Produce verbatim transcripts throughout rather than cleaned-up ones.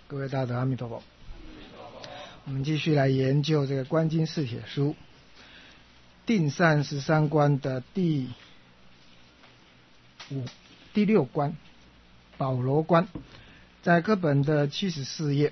各位大德阿弥陀佛。我们继续来研究这个观经四帖书定善十三观的第五第六观宝楼观，在课本的七十四页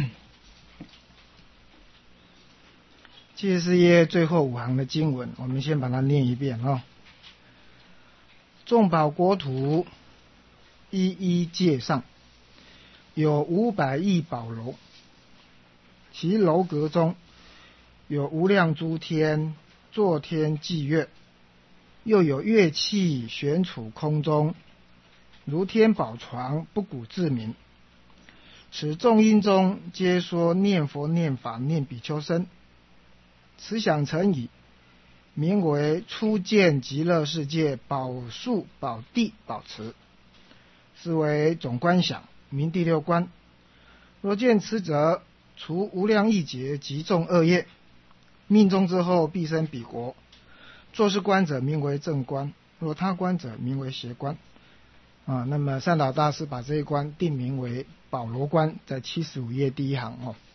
七十四页最后五行的经文，我们先把它念一遍哦。众宝国土一一界上，有五百亿宝楼，其楼阁中有无量诸天，作天伎乐，又有乐器悬处空中，如天宝床，不鼓自鸣。此众音中，皆说念佛、念法、念比丘僧。此想成矣，名为初见极乐世界宝树、宝地、宝池，是为总观想，名第六观。若见此者，除无量亿劫及众恶业，命终之后必生彼国。作是观者名为正观，若他观者名为邪观。啊，那么善导大师把这一观定名为宝楼观，在七十五页第一行哦。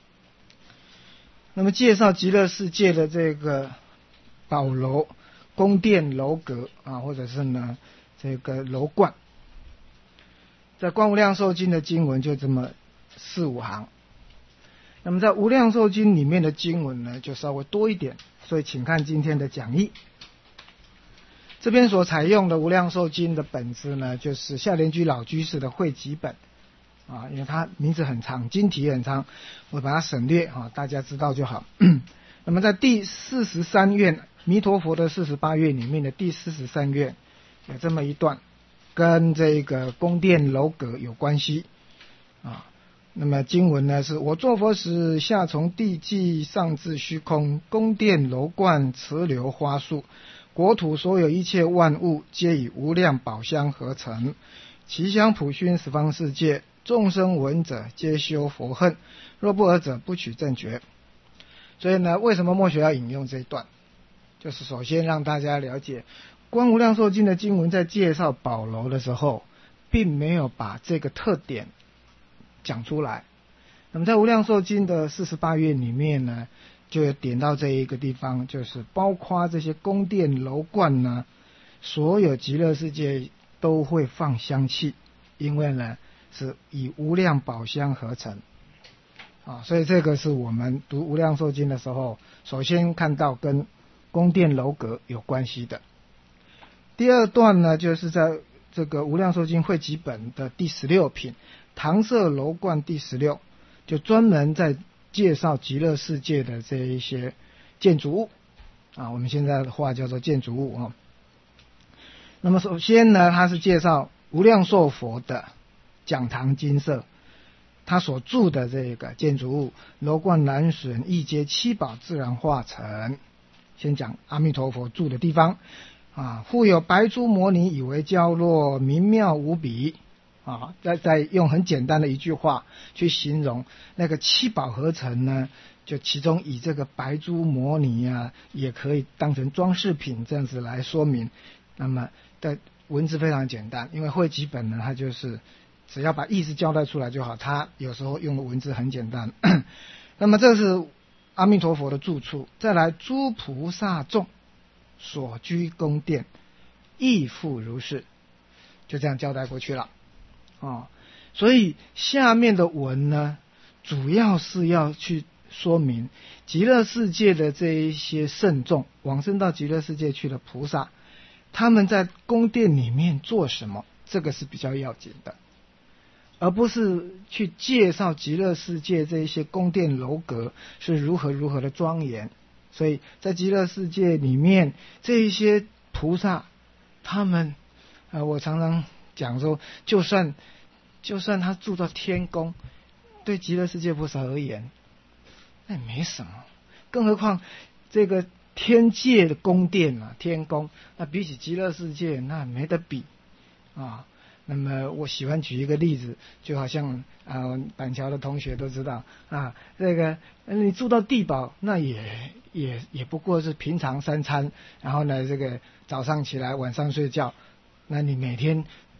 那么介绍极乐世界的这个宝楼、宫殿、楼阁啊，或者是呢这个楼观，在观无量寿经的经文就这么四五行。那么在无量寿经里面的经文呢，就稍微多一点，所以请看今天的讲义。这边所采用的无量寿经的本子呢，就是夏莲居老居士的汇集本啊，因为它名字很长，经题很长，我把它省略啊，大家知道就好。那么在第四十三愿，弥陀佛的四十八愿里面的第四十三愿有这么一段，跟这个宫殿楼阁有关系啊。那么经文呢是：我作佛时，下从地际，上至虚空，宫殿楼观，池流花树，国土所有一切万物，皆以无量宝香合成，其香普熏十方世界，众生闻者皆修佛恨，若不尔者，不取正觉。所以呢，为什么默学要引用这一段？就是首先让大家了解，观无量寿经的经文在介绍宝楼的时候，并没有把这个特点讲出来。那么在无量寿经的四十八愿里面呢，就有点到这一个地方，就是包括这些宫殿楼观呢，所有极乐世界都会放香气，因为呢是以无量宝香合成啊，所以这个是我们读无量寿经的时候，首先看到跟宫殿楼阁有关系的。第二段呢，就是在这个无量寿经汇集本的第十六品唐舍楼观第十六，就专门在介绍极乐世界的这一些建筑物啊，我们现在的话叫做建筑物啊。那么首先呢，它是介绍无量寿佛的讲堂精舍，他所住的这个建筑物，楼观南损，一皆七宝自然化成。先讲阿弥陀佛住的地方啊，复有白珠摩尼以为娇落，明妙无比啊。再再用很简单的一句话去形容那个七宝合成呢，就其中以这个白珠摩尼啊，也可以当成装饰品这样子来说明。那么的文字非常简单，因为汇集本呢，它就是只要把意思交代出来就好，它有时候用的文字很简单。那么这是阿弥陀佛的住处。再来，诸菩萨众所居宫殿，亦复如是，就这样交代过去了哦。所以下面的文呢，主要是要去说明极乐世界的这一些圣众，往生到极乐世界去的菩萨，他们在宫殿里面做什么，这个是比较要紧的，而不是去介绍极乐世界这一些宫殿楼阁是如何如何的庄严。所以在极乐世界里面，这一些菩萨，他们呃，我常常讲说，就算就算他住到天宫，对极乐世界菩萨而言，那也没什么。更何况这个天界的宫殿啊，天宫，那比起极乐世界，那没得比啊。那么我喜欢举一个例子，就好像啊、呃，板桥的同学都知道啊，这个你住到地堡，那也也也不过是平常三餐，然后呢，这个早上起来，晚上睡觉，那你每天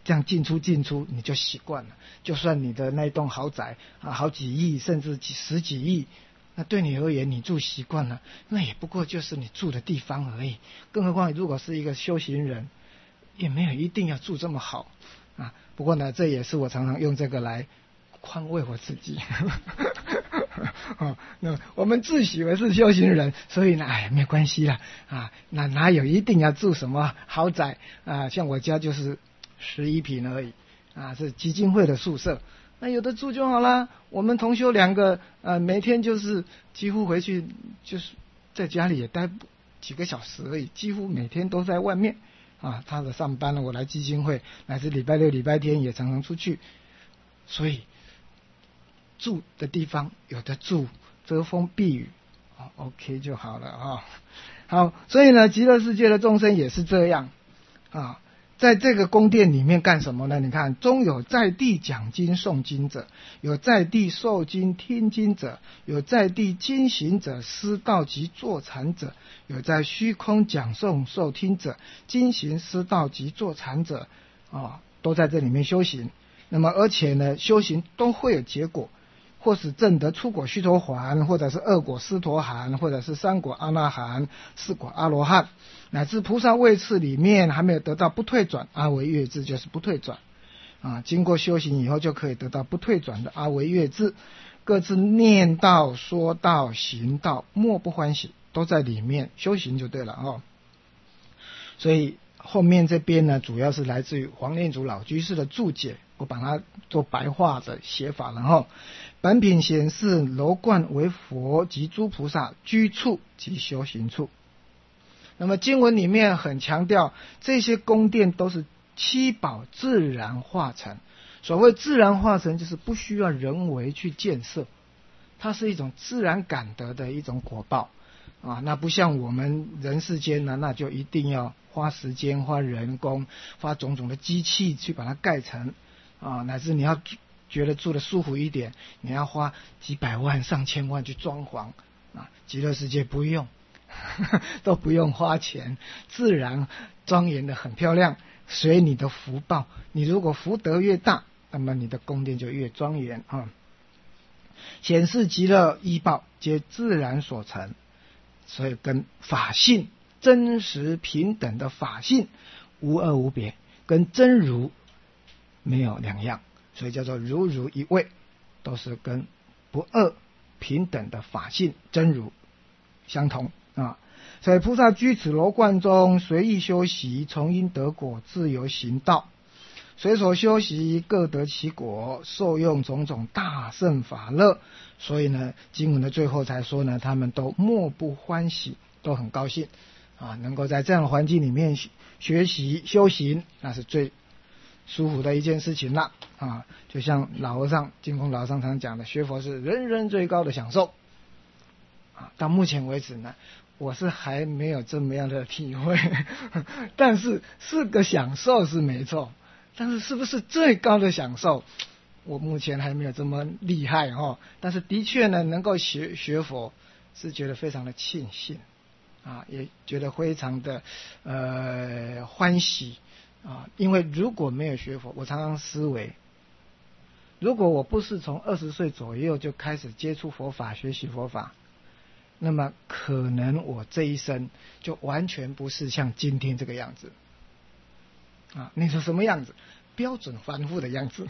这样进出进出你就习惯了。就算你的那一栋豪宅啊好几亿甚至几十几亿，那对你而言你住习惯了，那也不过就是你住的地方而已。更何况如果是一个修行人，也没有一定要住这么好啊。不过呢，这也是我常常用这个来宽慰我自己。哦，那我们自诩为是修行人，所以呢，哎，没关系啦，啊，那哪有一定要住什么豪宅啊？像我家就是十一坪而已，啊，是基金会的宿舍，那有的住就好啦。我们同修两个，呃，每天就是几乎回去就是在家里也待几个小时而已，几乎每天都在外面啊。他的上班了，我来基金会，乃至礼拜六、礼拜天也常常出去，所以住的地方有的住遮风避雨，哦 OK 就好了啊、哦。好，所以呢，极乐世界的众生也是这样啊。在这个宫殿里面干什么呢？你看，中有在地讲经诵经者，有在地受经听经者，有在地经行者、施道及坐禅者，有在虚空讲诵受听者、经行施道及坐禅者，啊，都在这里面修行。那么而且呢，修行都会有结果，或是证得初果须陀洹，或者是二果斯陀含，或者是三果阿那含，四果阿罗汉，乃至菩萨位次里面还没有得到不退转，阿维越智就是不退转啊。经过修行以后就可以得到不退转的阿维越智，各自念道、说道、行道，莫不欢喜，都在里面修行就对了哦。所以后面这边呢，主要是来自于黄念祖老居士的注解，我把它做白话的写法，然后本品显示楼观为佛及诸菩萨居处及修行处。那么经文里面很强调，这些宫殿都是七宝自然化成。所谓自然化成，就是不需要人为去建设，它是一种自然感得的一种果报啊。那不像我们人世间呢，那就一定要花时间、花人工、花种种的机器去把它盖成啊，乃至你要觉得住得舒服一点，你要花几百万、上千万去装潢啊。极乐世界不用，都不用花钱，自然庄严的很漂亮，随你的福报。你如果福德越大，那么你的宫殿就越庄严啊。显示极乐依报皆自然所成，所以跟法性真实平等的法性无二无别，跟真如没有两样，所以叫做如如一味，都是跟不二平等的法性真如相同啊。所以菩萨居此楼观中，随意修习，从因得果，自由行道，随所修习，各得其果，受用种种大圣法乐。所以呢，经文的最后才说呢，他们都莫不欢喜，都很高兴啊，能够在这样的环境里面学习修行，那是最舒服的一件事情了啊。就像老和尚净空老和尚常讲的，学佛是人人最高的享受啊。到目前为止呢，我是还没有这么样的体会，但是是个享受是没错，但是是不是最高的享受，我目前还没有这么厉害哦。但是的确呢，能够学学佛是觉得非常的庆幸啊，也觉得非常的呃欢喜啊。因为如果没有学佛，我常常思维，如果我不是从二十岁左右就开始接触佛法、学习佛法，那么可能我这一生就完全不是像今天这个样子啊。你说什么样子？标准凡夫的样子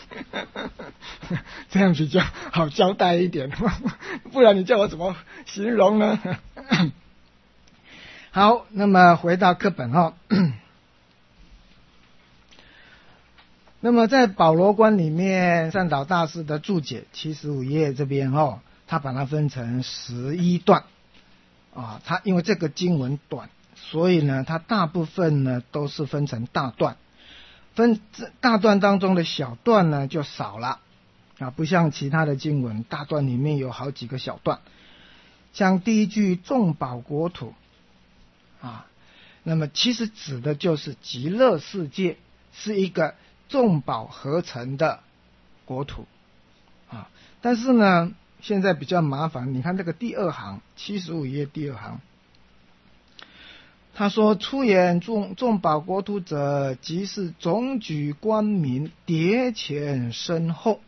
这样比较好交代一点，不然你叫我怎么形容呢？好，那么回到课本哦。那么在宝罗观里面，善导大师的注解七十五页这边哦，他把它分成十一段啊。他因为这个经文短，所以呢，他大部分呢都是分成大段，分大段当中的小段呢就少了啊，不像其他的经文，大段里面有好几个小段。像第一句众宝国土啊，那么其实指的就是极乐世界是一个众宝合成的国土啊。但是呢，现在比较麻烦，你看这个第二行，七十五页第二行， 他说：“出言众众保国土者，即是总举官民，迭前深厚。”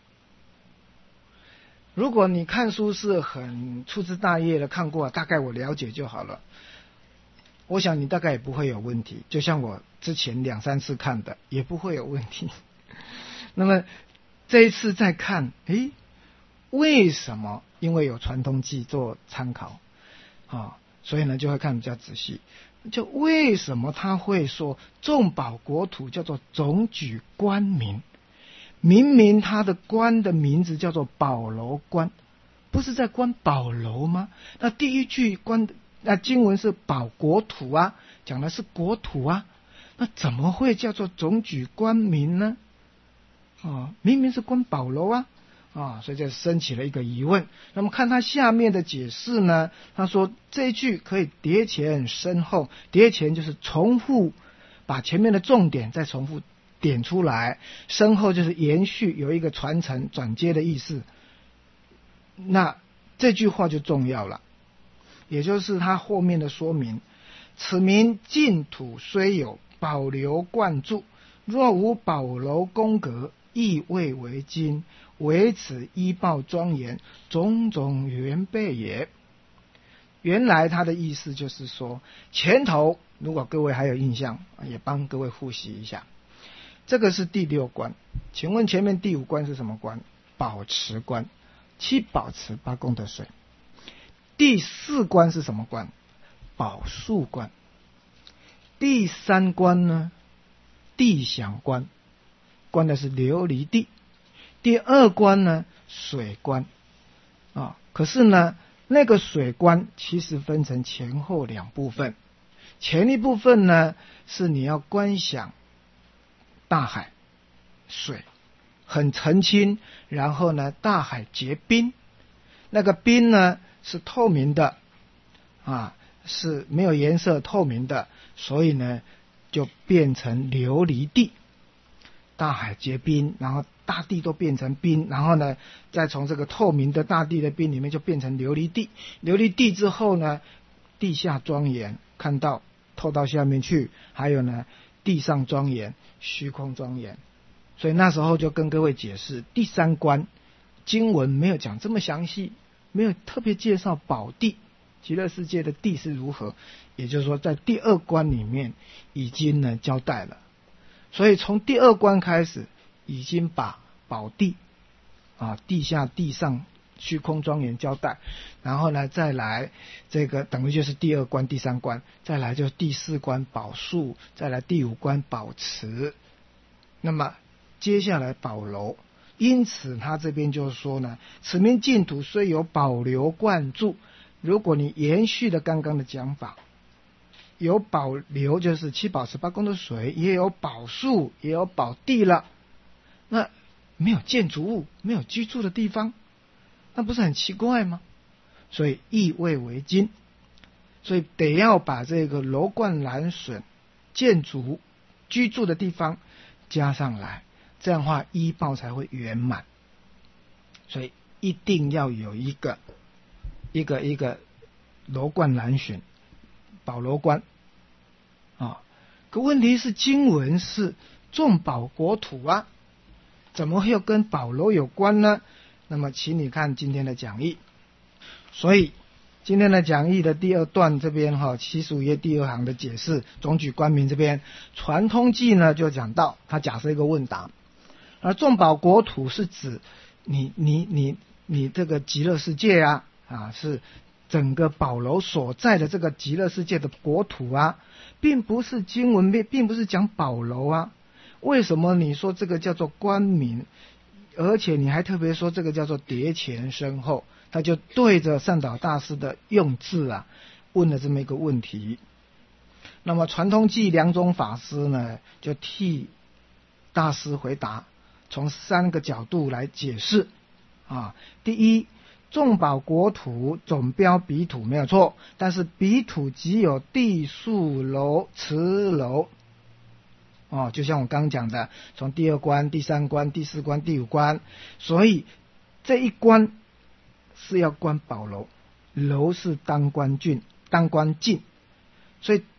如果你看书是很粗枝大叶的看过，大概我了解就好了。我想你大概也不会有问题，就像我之前两三次看的也不会有问题。那么这一次再看，诶，为什么？因为有传通记做参考啊，所以呢就会看比较仔细。就为什么他会说众保国土叫做总举官民？明明他的官的名字叫做保楼官，不是在官保楼吗？那第一句官那经文是保国土啊，讲的是国土啊，那怎么会叫做总举官民呢？啊，明明是官保楼啊，啊，所以就升起了一个疑问。那么看他下面的解释呢，他说这一句可以叠前深厚，叠前就是重复把前面的重点再重复点出来，深厚就是延续，有一个传承转接的意思。那这句话就重要了，也就是他后面的说明：此民净土虽有保留灌注，若无保楼宫阁，亦未为今，唯此依报庄严，种种缘备也。原来他的意思就是说，前头如果各位还有印象，也帮各位复习一下。这个是第六关，请问前面第五关是什么关？保持关，七保持八功德水。第四关是什么关？保树关。第三关呢？地享关，关的是琉璃地。第二关呢？水关啊。可是呢，那个水关其实分成前后两部分。前一部分呢，是你要观想大海水很澄清，然后呢大海结冰，那个冰呢是透明的啊，是没有颜色透明的，所以呢就变成琉璃地。大海结冰，然后大地都变成冰，然后呢再从这个透明的大地的冰里面就变成琉璃地。琉璃地之后呢，地下庄严，看到透到下面去，还有呢地上庄严，虚空庄严。所以那时候就跟各位解释，第三关经文没有讲这么详细，没有特别介绍宝地极乐世界的地是如何，也就是说在第二关里面已经呢交代了。所以从第二关开始已经把宝地啊地下地上虚空庄严交代，然后呢再来这个等于就是第二关第三关，再来就是第四关保树，再来第五关保持，那么接下来保楼。因此他这边就是说呢，此民净土虽有保留灌注，如果你延续了刚刚的讲法，有保留就是七宝十八功德水，也有保树，也有保地了，那没有建筑物，没有居住的地方，那不是很奇怪吗？所以亦未为今，所以得要把这个楼观栏损建筑居住的地方加上来，这样的话依报才会圆满。所以一定要有一个一个一个楼观栏损保楼观啊。可问题是经文是众保国土啊，怎么会又跟保楼有关呢？那么请你看今天的讲义。所以今天的讲义的第二段这边哈，七十五页第二行的解释，总举官民这边传通记呢就讲到，他假设一个问答，而众保国土是指你你你你这个极乐世界啊啊，是整个宝楼所在的这个极乐世界的国土啊，并不是经文并不是讲宝楼啊。为什么你说这个叫做官民，而且你还特别说这个叫做叠前深厚？他就对着善导大师的用字啊问了这么一个问题。那么传通记两种法师呢就替大师回答，从三个角度来解释啊。第一，众保国土总标彼土没有错，但是彼土即有地树楼池楼哦，就像我刚刚讲的，从第二关第三关第四关第五关，所以这一关是要观宝楼，楼是当官郡当官境，所以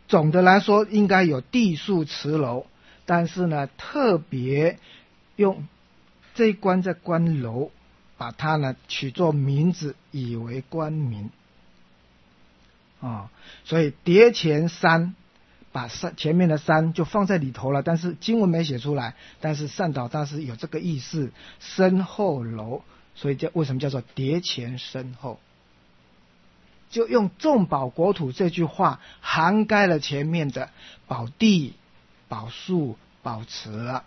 总的来说应该有地树池楼，但是呢特别用这一关在关楼，把它呢取作名字，以为关名啊、哦，所以叠前山，把山前面的山就放在里头了，但是经文没写出来，但是善导大师有这个意思，身后楼，所以叫为什么叫做叠前身后，就用众宝国土这句话涵盖了前面的宝地、宝树、宝池了。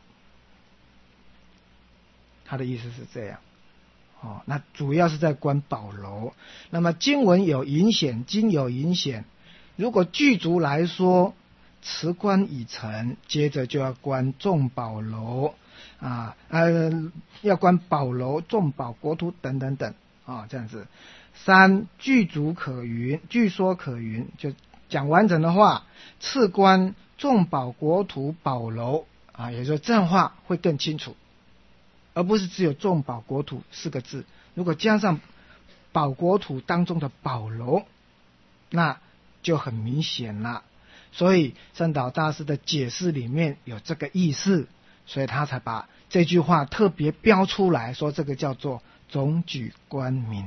他的意思是这样。哦，那主要是在观宝楼。那么经文有隐显，经有隐显。如果具足来说，持观已成，接着就要观众宝楼啊，呃，要观宝楼、众宝国土等等等啊，这样子。三具足可云，据说可云，就讲完整的话，次观众宝国土宝楼啊，也就是这样话会更清楚。而不是只有众宝国土四个字，如果加上宝国土当中的宝楼，那就很明显了。所以善导大师的解释里面有这个意思，所以他才把这句话特别标出来，说这个叫做总举观名。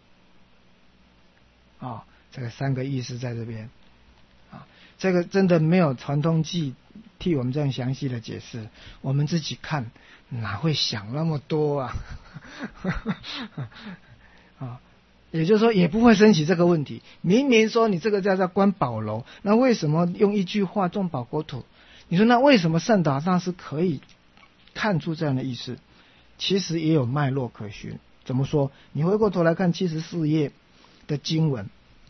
哦，这个三个意思在这边啊，这个真的没有传通记替我们这样详细的解释，我们自己看哪会想那么多啊？啊，也就是说也不会升起这个问题。明明说你这个叫做观宝楼，那为什么用一句话众宝国土？你说那为什么善导大师可以看出这样的意思？其实也有脉络可循。怎么说？你回过头来看七十四页的经文，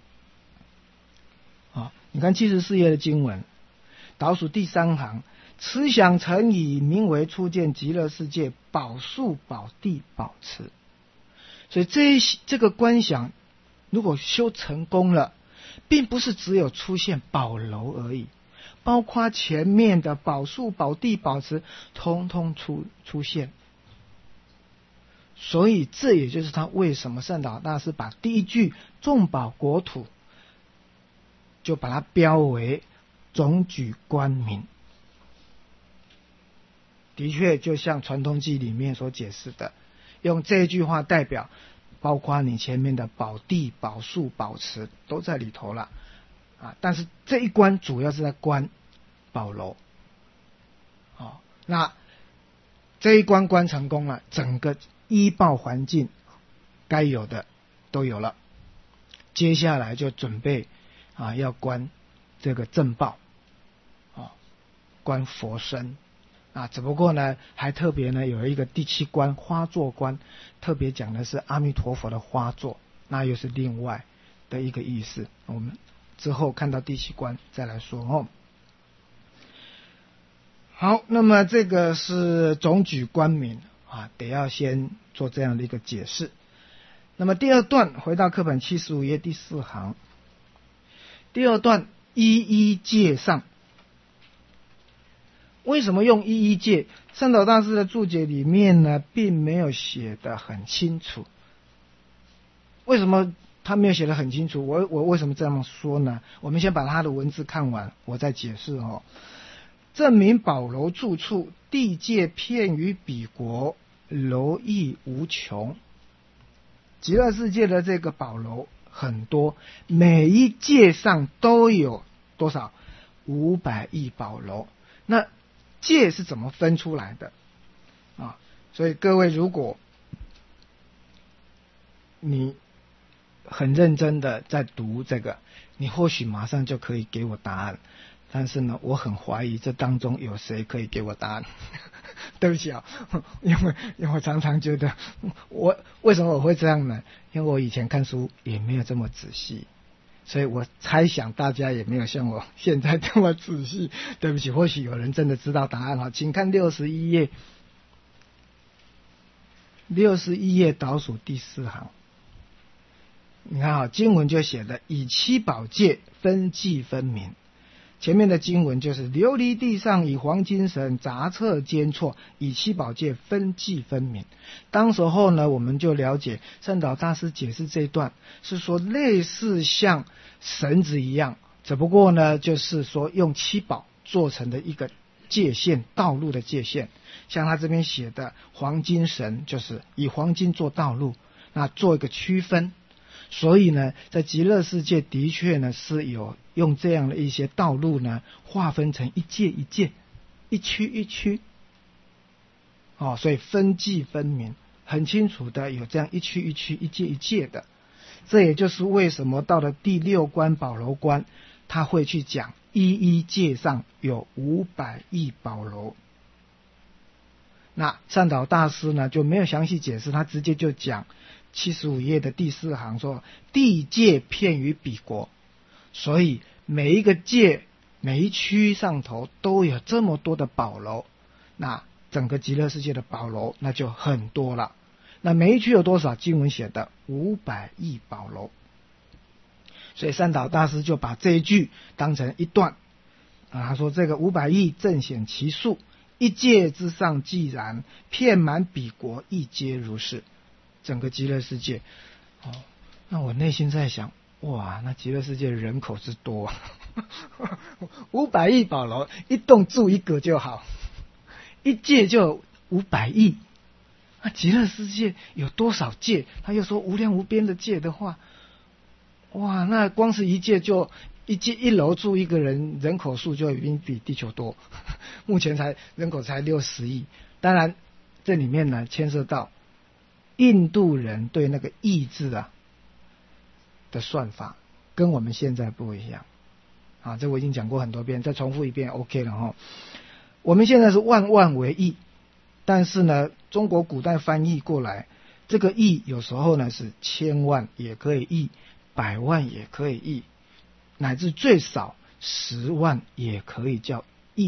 啊，你看七十四页的经文，倒数第三行。此想成以名为初见极乐世界宝树宝地宝池，所以这一这个观想如果修成功了，并不是只有出现宝楼而已，包括前面的宝树宝地宝池通通出出现。所以这也就是他为什么善导大师把第一句众宝国土就把它标为总举观名。的确就像传通记里面所解释的，用这句话代表包括你前面的宝地宝树宝池都在里头了啊。但是这一关主要是在观宝楼、哦、那这一关观成功了，整个依报环境该有的都有了，接下来就准备啊要观这个正报、哦、观佛身啊，只不过呢，还特别呢有一个第七关花座关，特别讲的是阿弥陀佛的花座，那又是另外的一个意思。我们之后看到第七关再来说哦。好，那么这个是总举观名啊，得要先做这样的一个解释。那么第二段回到课本七十五页第四行，第二段一一界上。为什么用一一界？善导大师的注解里面呢，并没有写得很清楚。为什么他没有写得很清楚？我我为什么这样说呢？我们先把他的文字看完，我再解释哦。证明宝楼住处，地界遍于彼国，楼亦无穷。极乐世界的这个宝楼很多，每一界上都有多少？五百亿宝楼。那界是怎么分出来的啊？所以各位，如果你很认真的在读这个，你或许马上就可以给我答案。但是呢，我很怀疑这当中有谁可以给我答案。对不起啊，因为因为我常常觉得，我为什么我会这样呢？因为我以前看书也没有这么仔细。所以我猜想大家也没有像我现在这么仔细。对不起，或许有人真的知道答案。请看六十一页，六十一页倒数第四行。你看啊，经文就写的以七宝界分际分明。前面的经文就是琉璃地上以黄金绳杂册间错，以七宝界分际分明。当时候呢，我们就了解善导大师解释这一段是说，类似像绳子一样只不过呢，就是说用七宝做成的一个界限，道路的界限。像他这边写的黄金绳，就是以黄金做道路，那做一个区分。所以呢，在极乐世界的确呢是有用这样的一些道路呢，划分成一界一界、一区一区，哦，所以分际分明，很清楚的有这样一区一区、一界一界的。这也就是为什么到了第六关宝楼关，他会去讲一一界上有五百亿宝楼。那善导大师呢就没有详细解释，他直接就讲七十五页的第四行说，地界遍于彼国，所以每一个界每一区上头都有这么多的宝楼，那整个极乐世界的宝楼那就很多了。那每一区有多少？经文写的五百亿宝楼。所以善导大师就把这一句当成一段啊，他说这个五百亿正显其数，一界之上既然，遍满彼国亦皆如是。整个极乐世界，哦，那我内心在想，哇，那极乐世界人口之多，五百亿宝楼，一栋住一个就好，一界就五百亿。那极乐世界有多少界？他又说无量无边的界的话，哇，那光是一界就一界一楼住一个人，人口数就已经比地球多，目前才人口才六十亿。当然，这里面呢牵涉到印度人对那个亿字啊的算法跟我们现在不一样啊，这我已经讲过很多遍，再重复一遍 OK 了哈。我们现在是万万为亿，但是呢，中国古代翻译过来，这个亿有时候呢是千万也可以亿，百万也可以亿，乃至最少十万也可以叫亿。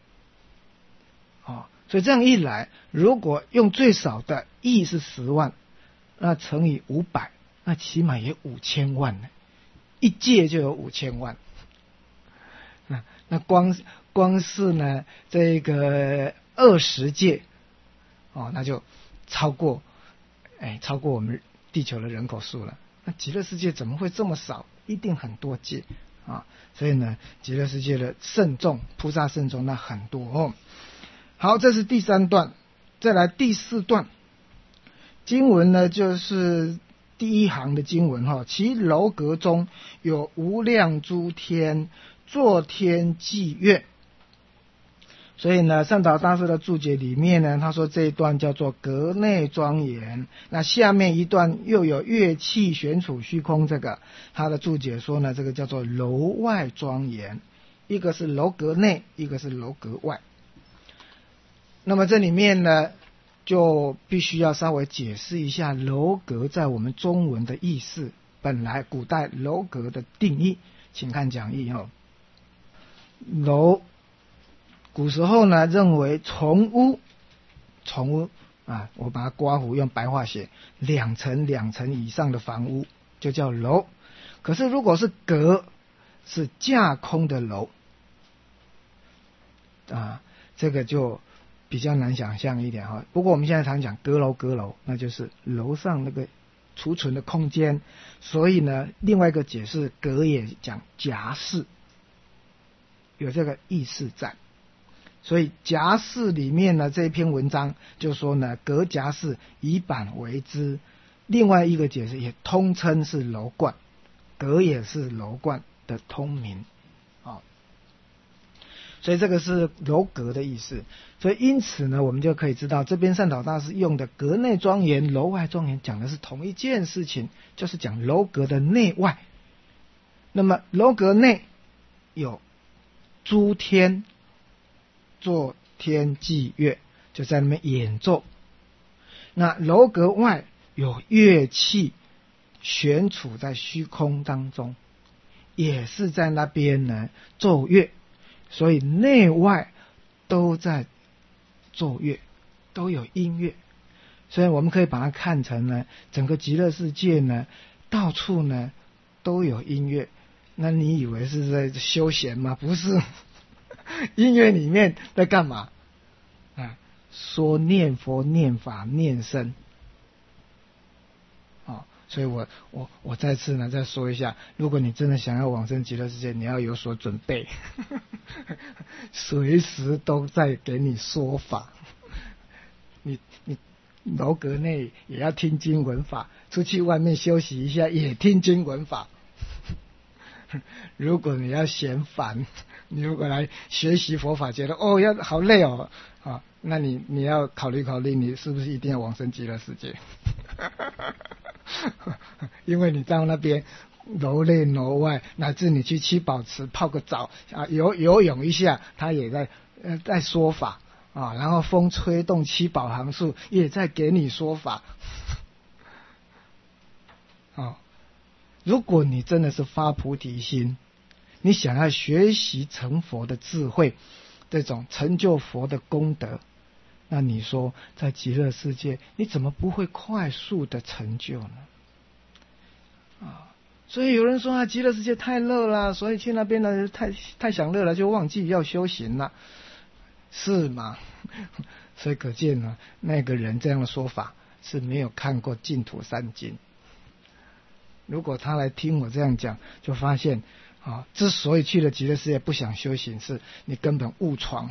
哦，所以这样一来，如果用最少的亿是十万，那乘以五百，那起码也五千万呢，一界就有五千万。那那光光是呢这个二十界，哦，那就超过，哎，超过我们地球的人口数了。那极乐世界怎么会这么少？一定很多界啊！所以呢，极乐世界的圣众，菩萨圣众那很多哦。好，这是第三段，再来第四段经文呢，就是第一行的经文哈，其楼阁中有无量诸天，作天伎乐。所以呢，善导大师的注解里面呢，他说这一段叫做阁内庄严，那下面一段又有乐器悬处虚空，这个他的注解说呢，这个叫做楼外庄严，一个是楼阁内，一个是楼阁外。那么这里面呢，就必须要稍微解释一下楼阁在我们中文的意思，本来古代楼阁的定义，请看讲义哦。楼古时候呢，认为重屋，重屋啊，我把它刮胡用白话写，两层两层以上的房屋就叫楼。可是如果是阁，是架空的楼啊，这个就比较难想象一点哈。不过我们现在常讲阁楼，阁楼那就是楼上那个储存的空间，所以呢，另外一个解释，阁也讲夹室，有这个意思在。所以夹室里面呢，这一篇文章就说呢，阁夹室以板为之，另外一个解释也通称是楼观，阁也是楼观的通名啊。所以这个是楼阁的意思。所以因此呢，我们就可以知道这边善导大师用的阁内庄严、楼外庄严讲的是同一件事情，就是讲楼阁的内外。那么楼阁内有诸天作天伎乐，就在那边演奏。那楼阁外有乐器悬处在虚空当中，也是在那边呢奏乐，所以内外都在奏乐，都有音乐。所以我们可以把它看成呢，整个极乐世界呢，到处呢都有音乐。那你以为是在休闲吗？不是，音乐里面在干嘛啊？说念佛、念法、念僧啊。所以我我我再次呢再说一下，如果你真的想要往生极乐世界，你要有所准备，随时都在给你说法。你你楼阁内也要听经闻法，出去外面休息一下也听经闻法。如果你要嫌烦，你如果来学习佛法觉得哦要好累哦啊，那你你要考虑考虑，你是不是一定要往生极乐世界？因为你到那边楼内楼外，乃至你去七宝池泡个澡啊，游游泳一下，他也在呃在说法啊，然后风吹动七宝行树也在给你说法啊。如果你真的是发菩提心，你想要学习成佛的智慧，这种成就佛的功德，那你说在极乐世界你怎么不会快速的成就呢？啊，所以有人说啊，极乐世界太乐了，所以去那边呢太太享乐了，就忘记要修行了，是吗？所以可见呢，那个人这样的说法是没有看过净土三经。如果他来听我这样讲，就发现啊，之所以去了极乐世界不想修行，是你根本误闯。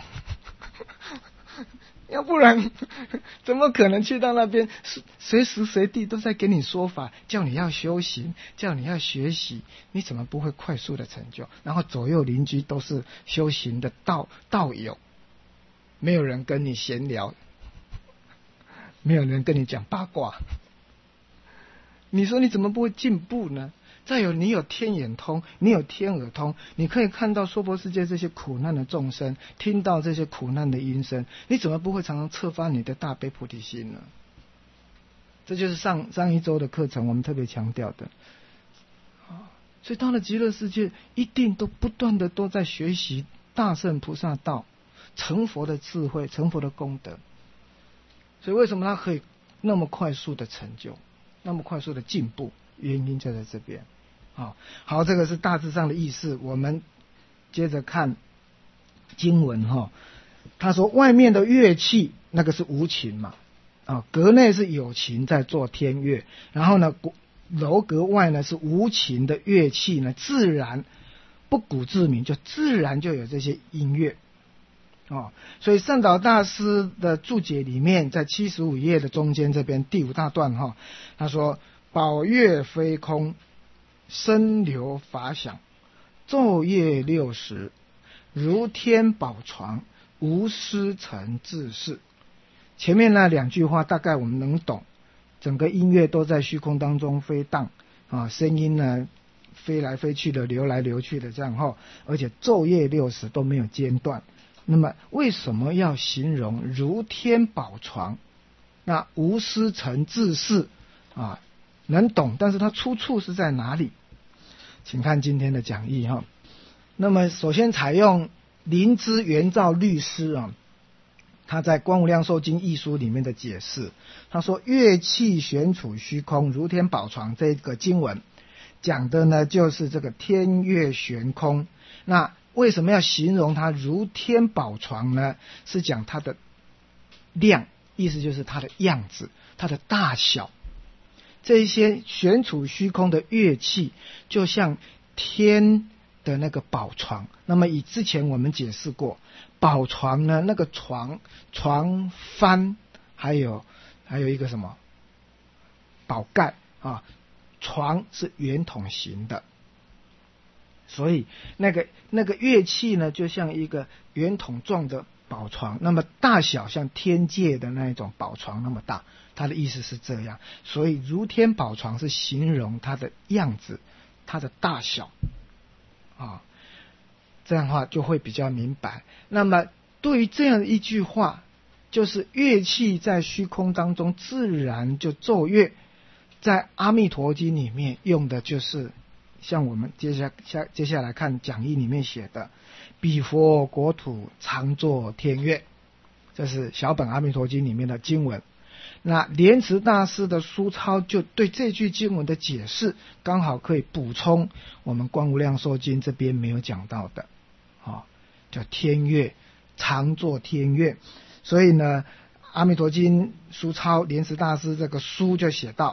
要不然怎么可能去到那边随时随地都在给你说法，叫你要修行，叫你要学习，你怎么不会快速的成就？然后左右邻居都是修行的道道友，没有人跟你闲聊，没有人跟你讲八卦，你说你怎么不会进步呢？再有，你有天眼通，你有天耳通，你可以看到娑婆世界这些苦难的众生，听到这些苦难的音声，你怎么不会常常策发你的大悲菩提心呢？这就是上上一周的课程我们特别强调的。所以到了极乐世界，一定都不断的都在学习大乘菩萨道，成佛的智慧，成佛的功德。所以为什么他可以那么快速的成就，那么快速的进步？原因就在这边。好，好，这个是大致上的意思。我们接着看经文哈，他说外面的乐器那个是无情嘛，啊，阁内是有情在做天乐，然后呢，楼阁外呢是无情的乐器呢，自然不鼓自鸣，就自然就有这些音乐。哦，所以善导大师的注解里面，在七十五页的中间这边第五大段哈，他说宝乐非空，声流法响，昼夜六时，如天宝床，无师承自是。前面那两句话大概我们能懂，整个音乐都在虚空当中飞荡啊，声音呢飞来飞去的，流来流去的这样哈，而且昼夜六时都没有间断。那么为什么要形容如天宝床？那无师承自是啊，能懂，但是它出处是在哪里？请看今天的讲义哈。那么首先采用灵芝圆照律师啊，他在《观无量寿经》一书里面的解释，他说乐器悬处虚空，如天宝床，这个经文讲的呢就是这个天乐悬空。那为什么要形容它如天宝床呢？是讲它的量，意思就是它的样子，它的大小。这一些悬处虚空的乐器就像天的那个宝床。那么以之前我们解释过，宝床呢，那个床床幡还有还有一个什么宝盖啊，床是圆筒形的，所以那个那个乐器呢，就像一个圆筒状的宝床，那么大小像天界的那一种宝床那么大，它的意思是这样。所以如天宝床是形容它的样子，它的大小啊，这样的话就会比较明白。那么对于这样一句话，就是乐器在虚空当中自然就奏乐，在阿弥陀经里面用的就是像我们接下下接下来看讲义里面写的彼佛国土常作天乐，这是小本阿弥陀经里面的经文。那莲池大师的书抄就对这句经文的解释刚好可以补充我们观无量寿经这边没有讲到的，哦，叫天乐，常作天乐。所以呢阿弥陀经书抄莲池大师这个书就写到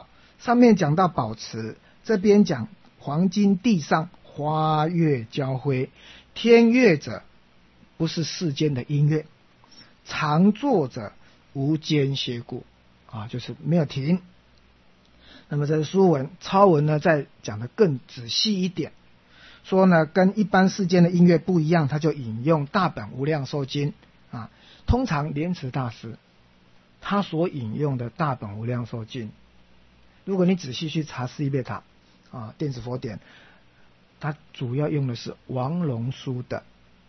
上面讲到宝池，这边讲黄金地上花月交辉，天乐者不是世间的音乐，常作者无间歇故啊，就是没有停。那么这是书文，超文呢再讲得更仔细一点，说呢跟一般世间的音乐不一样，他就引用大本无量寿经啊。通常莲池大师他所引用的大本无量寿经，如果你仔细去查四依贝塔啊电子佛典，它主要用的是王龙书的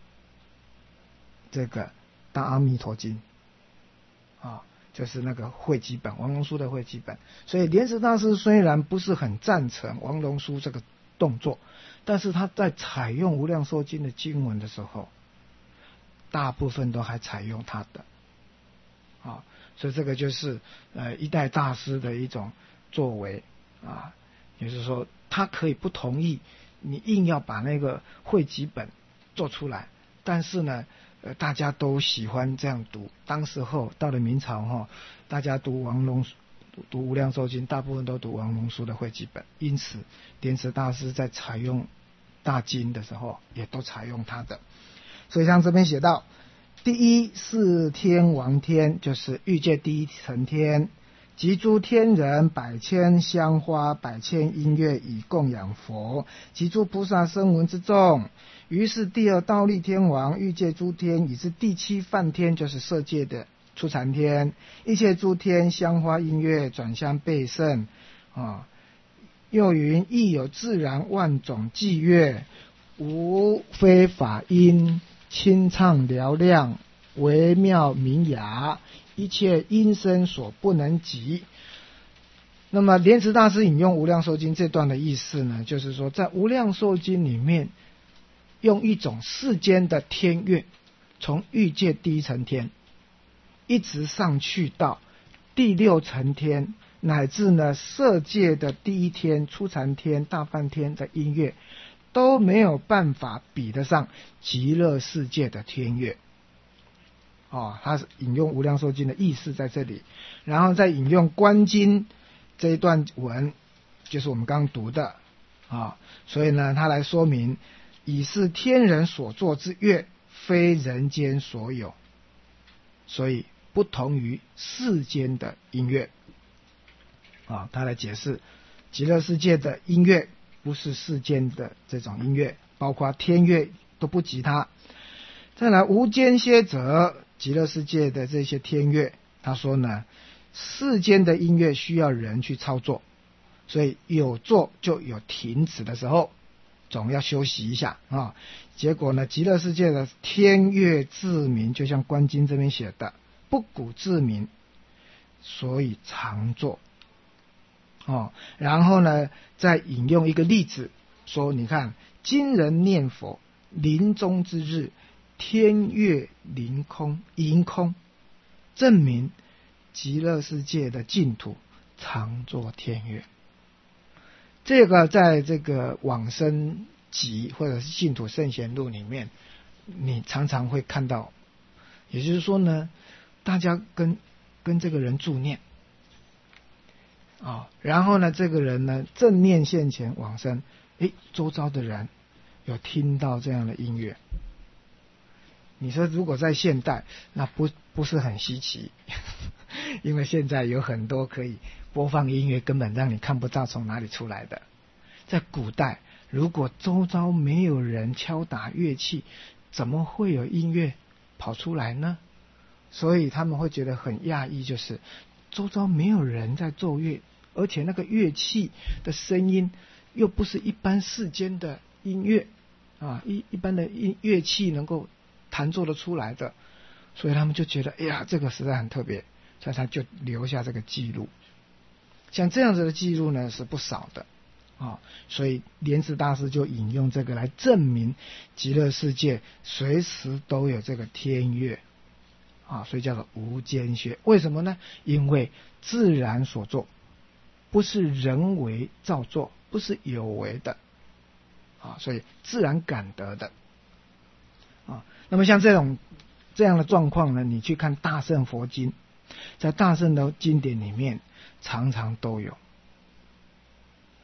这个大阿弥陀经啊，就是那个汇集本，王龙书的汇集本。所以莲池大师虽然不是很赞成王龙书这个动作，但是他在采用无量寿经的经文的时候，大部分都还采用他的啊，所以这个就是呃一代大师的一种作为啊，也就是说他可以不同意你硬要把那个汇集本做出来，但是呢呃大家都喜欢这样读。当时候到了明朝哈，大家读王龙读无量寿经大部分都读王龙书的汇集本，因此莲池大师在采用大经的时候也都采用他的。所以像这边写到，第一是天王天，就是欲界第一层天，及诸天人百千香花百千音乐以供养佛，及诸菩萨声闻之众。于是第二忉利天王欲界诸天，以至第七梵天，就是色界的初禅天，一切诸天香花音乐转相备胜啊。又云亦有自然万种伎乐，无非法音，清畅嘹亮，微妙明雅，一切音声所不能及。那么莲池大师引用无量寿经这段的意思呢，就是说在无量寿经里面用一种世间的天乐，从欲界第一层天一直上去到第六层天，乃至呢色界的第一天初禅天大梵天的音乐，都没有办法比得上极乐世界的天乐哦，他引用无量寿经的意思在这里，然后再引用观经这一段文，就是我们刚刚读的啊、哦，所以呢他来说明以是天人所作之乐，非人间所有，所以不同于世间的音乐啊、哦，他来解释极乐世界的音乐不是世间的这种音乐，包括天乐都不及它。再来无间歇者，极乐世界的这些天乐，他说呢世间的音乐需要人去操作，所以有做就有停止的时候，总要休息一下啊。结果呢极乐世界的天乐自明，就像观经这边写的不鼓自明，所以常做哦。然后呢再引用一个例子说，你看今人念佛临终之日，天乐凌空盈空，证明极乐世界的净土常作天乐。这个在这个往生集或者是净土圣贤录里面你常常会看到，也就是说呢大家跟跟这个人助念啊、哦，然后呢这个人呢正念现前往生，诶，周遭的人有听到这样的音乐，你说如果在现代那不不是很稀奇因为现在有很多可以播放音乐，根本让你看不到从哪里出来的。在古代如果周遭没有人敲打乐器，怎么会有音乐跑出来呢？所以他们会觉得很讶异，就是周遭没有人在奏乐，而且那个乐器的声音又不是一般世间的音乐啊，一一般的音乐器能够弹奏得出来的，所以他们就觉得哎呀这个实在很特别，所以他就留下这个记录。像这样子的记录呢是不少的啊，所以莲池大师就引用这个来证明极乐世界随时都有这个天乐啊，所以叫做无间歇。为什么呢？因为自然所作，不是人为造作，不是有为的啊，所以自然感得的啊。那么像这种这样的状况呢，你去看大乘佛经，在大乘的经典里面常常都有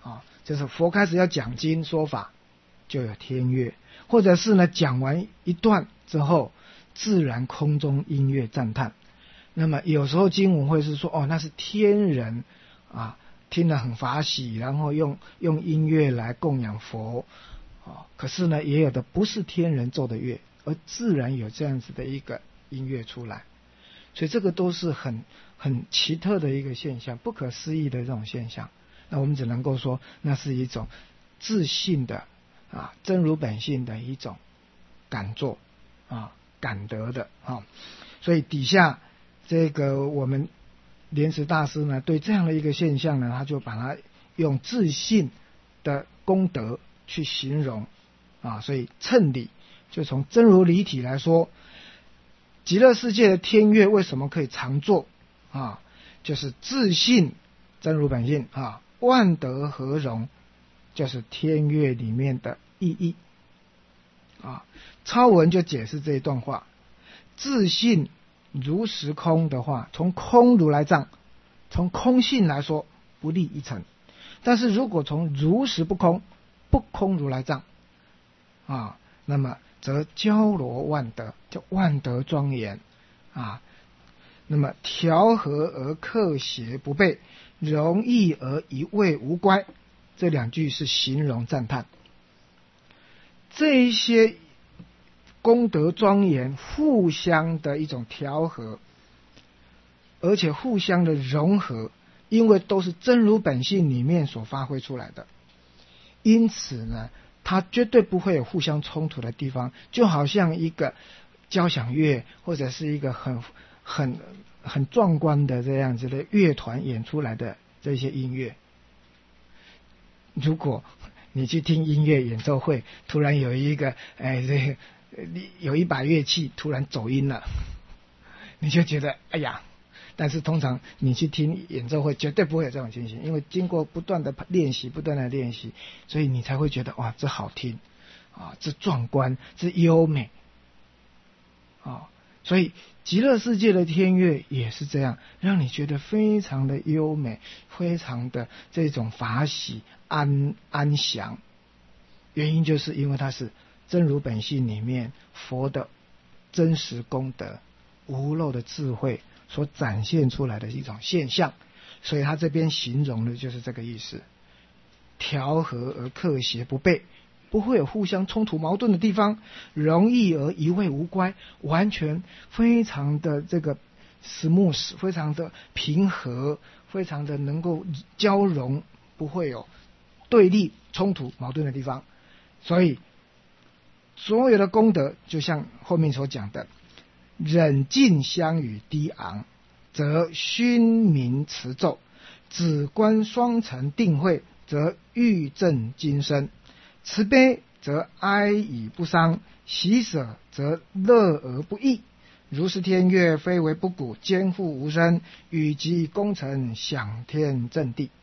啊，就是佛开始要讲经说法，就有天乐，或者是呢讲完一段之后，自然空中音乐赞叹。那么有时候经文会是说，哦，那是天人啊，听了很法喜，然后用用音乐来供养佛，啊，可是呢，也有的不是天人奏的乐，而自然有这样子的一个音乐出来，所以这个都是很很奇特的一个现象，不可思议的这种现象。那我们只能够说，那是一种自信的啊，真如本性的一种感作啊，感得的啊。所以底下这个我们莲池大师呢，对这样的一个现象呢，他就把它用自信的功德去形容啊。所以称理就从真如理体来说，极乐世界的天乐为什么可以常作啊？就是自信真如本性啊，万德和融，就是天乐里面的意义啊。超文就解释这一段话，自信如实空的话，从空如来藏，从空性来说不立一层，但是如果从如实不空，不空如来藏啊，那么则交罗万德，叫万德庄严啊。那么调和而克邪不悖，容易而一味无乖，这两句是形容赞叹。这一些功德庄严互相的一种调和，而且互相的融合，因为都是真如本性里面所发挥出来的，因此呢，它绝对不会有互相冲突的地方，就好像一个交响乐或者是一个很很很壮观的这样子的乐团演出来的这些音乐，如果你去听音乐演奏会，突然有一个哎这个有一把乐器突然走音了，你就觉得哎呀。但是通常你去听演奏会绝对不会有这种情形，因为经过不断的练习不断的练习，所以你才会觉得哇这好听啊，这壮观，这优美啊。所以极乐世界的天乐也是这样，让你觉得非常的优美，非常的这种法喜安安详。原因就是因为它是真如本性里面佛的真实功德无漏的智慧所展现出来的一种现象，所以他这边形容的就是这个意思，调和而克邪不悖，不会有互相冲突矛盾的地方，容易而一味无乖，完全非常的这个 smooth， 非常的平和，非常的能够交融，不会有对立冲突矛盾的地方。所以所有的功德就像后面所讲的，忍静相与低昂，则熏明持咒；止观双成定慧，则欲正精深；慈悲则哀以不伤，喜舍则乐而不异。如是天乐，非为不古，坚护无声，与其功成，享天正地。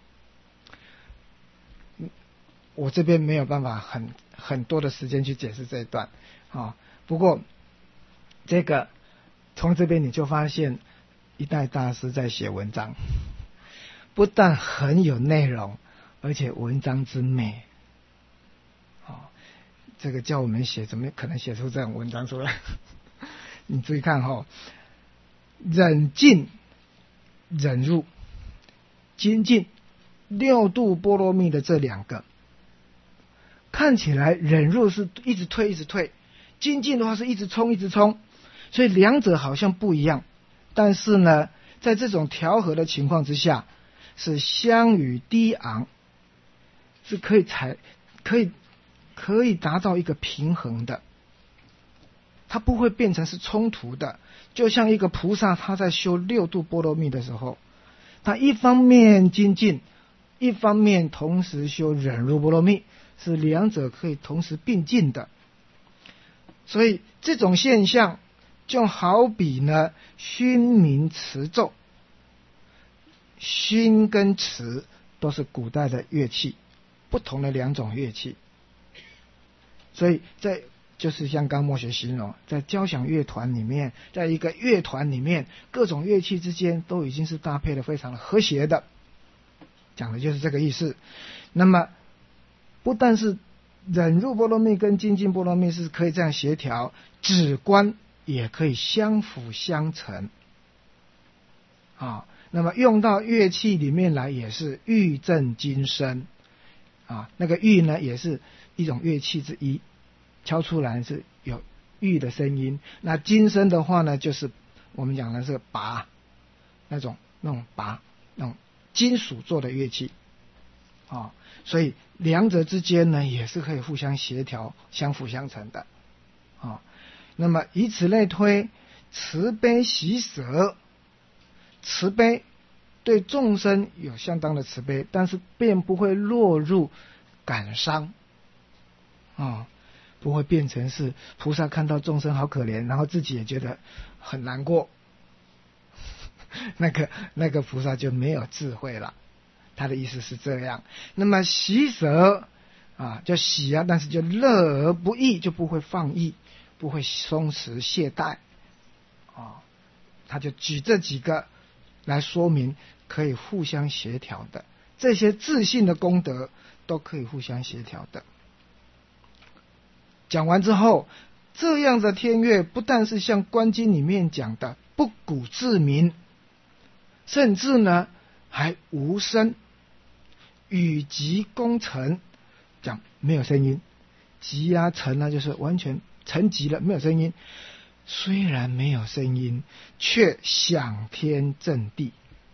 我这边没有办法很很多的时间去解释这一段啊，不过这个从这边你就发现一代大师在写文章，不但很有内容，而且文章之美啊，这个叫我们写，怎么可能写出这种文章出来？你注意看哈、哦，忍进忍入精进六度波罗蜜的这两个，看起来忍入是一直退一直退，精进的话是一直冲一直冲，所以两者好像不一样，但是呢在这种调和的情况之下，是相与低昂，是可以才可以可以达到一个平衡的，它不会变成是冲突的。就像一个菩萨他在修六度波罗蜜的时候，他一方面精进，一方面同时修忍辱波罗蜜，是两者可以同时并进的。所以这种现象就好比呢熏明持咒，熏跟持都是古代的乐器，不同的两种乐器。所以在就是像刚默学形容，在交响乐团里面，在一个乐团里面，各种乐器之间都已经是搭配的非常的和谐的。 讲的就是这个意思。那么不但是忍辱波罗蜜跟精进波罗蜜是可以这样协调，止观也可以相辅相成啊。那么用到乐器里面来也是玉振金声啊，那个玉呢也是一种乐器之一，敲出来是有玉的声音。那金声的话呢，就是我们讲的是拔，那种那种拔那种金属做的乐器啊，所以两者之间呢也是可以互相协调、相辅相成的啊。那么以此类推，慈悲喜舍，慈悲对众生有相当的慈悲，但是便不会落入感伤啊，不会变成是菩萨看到众生好可怜，然后自己也觉得很难过，那个那个菩萨就没有智慧了。他的意思是这样。那么喜舍啊，就喜啊，但是就乐而不逸，就不会放逸，不会松弛懈怠啊。他就举这几个来说明可以互相协调的，这些自信的功德都可以互相协调的。讲完之后，这样的天乐不但是像观经里面讲的不鼓自鸣，甚至呢还无声，语极功成，讲没有声音，极啊成呢就是完全沉寂了，没有声音。虽然没有声音，却响天震地。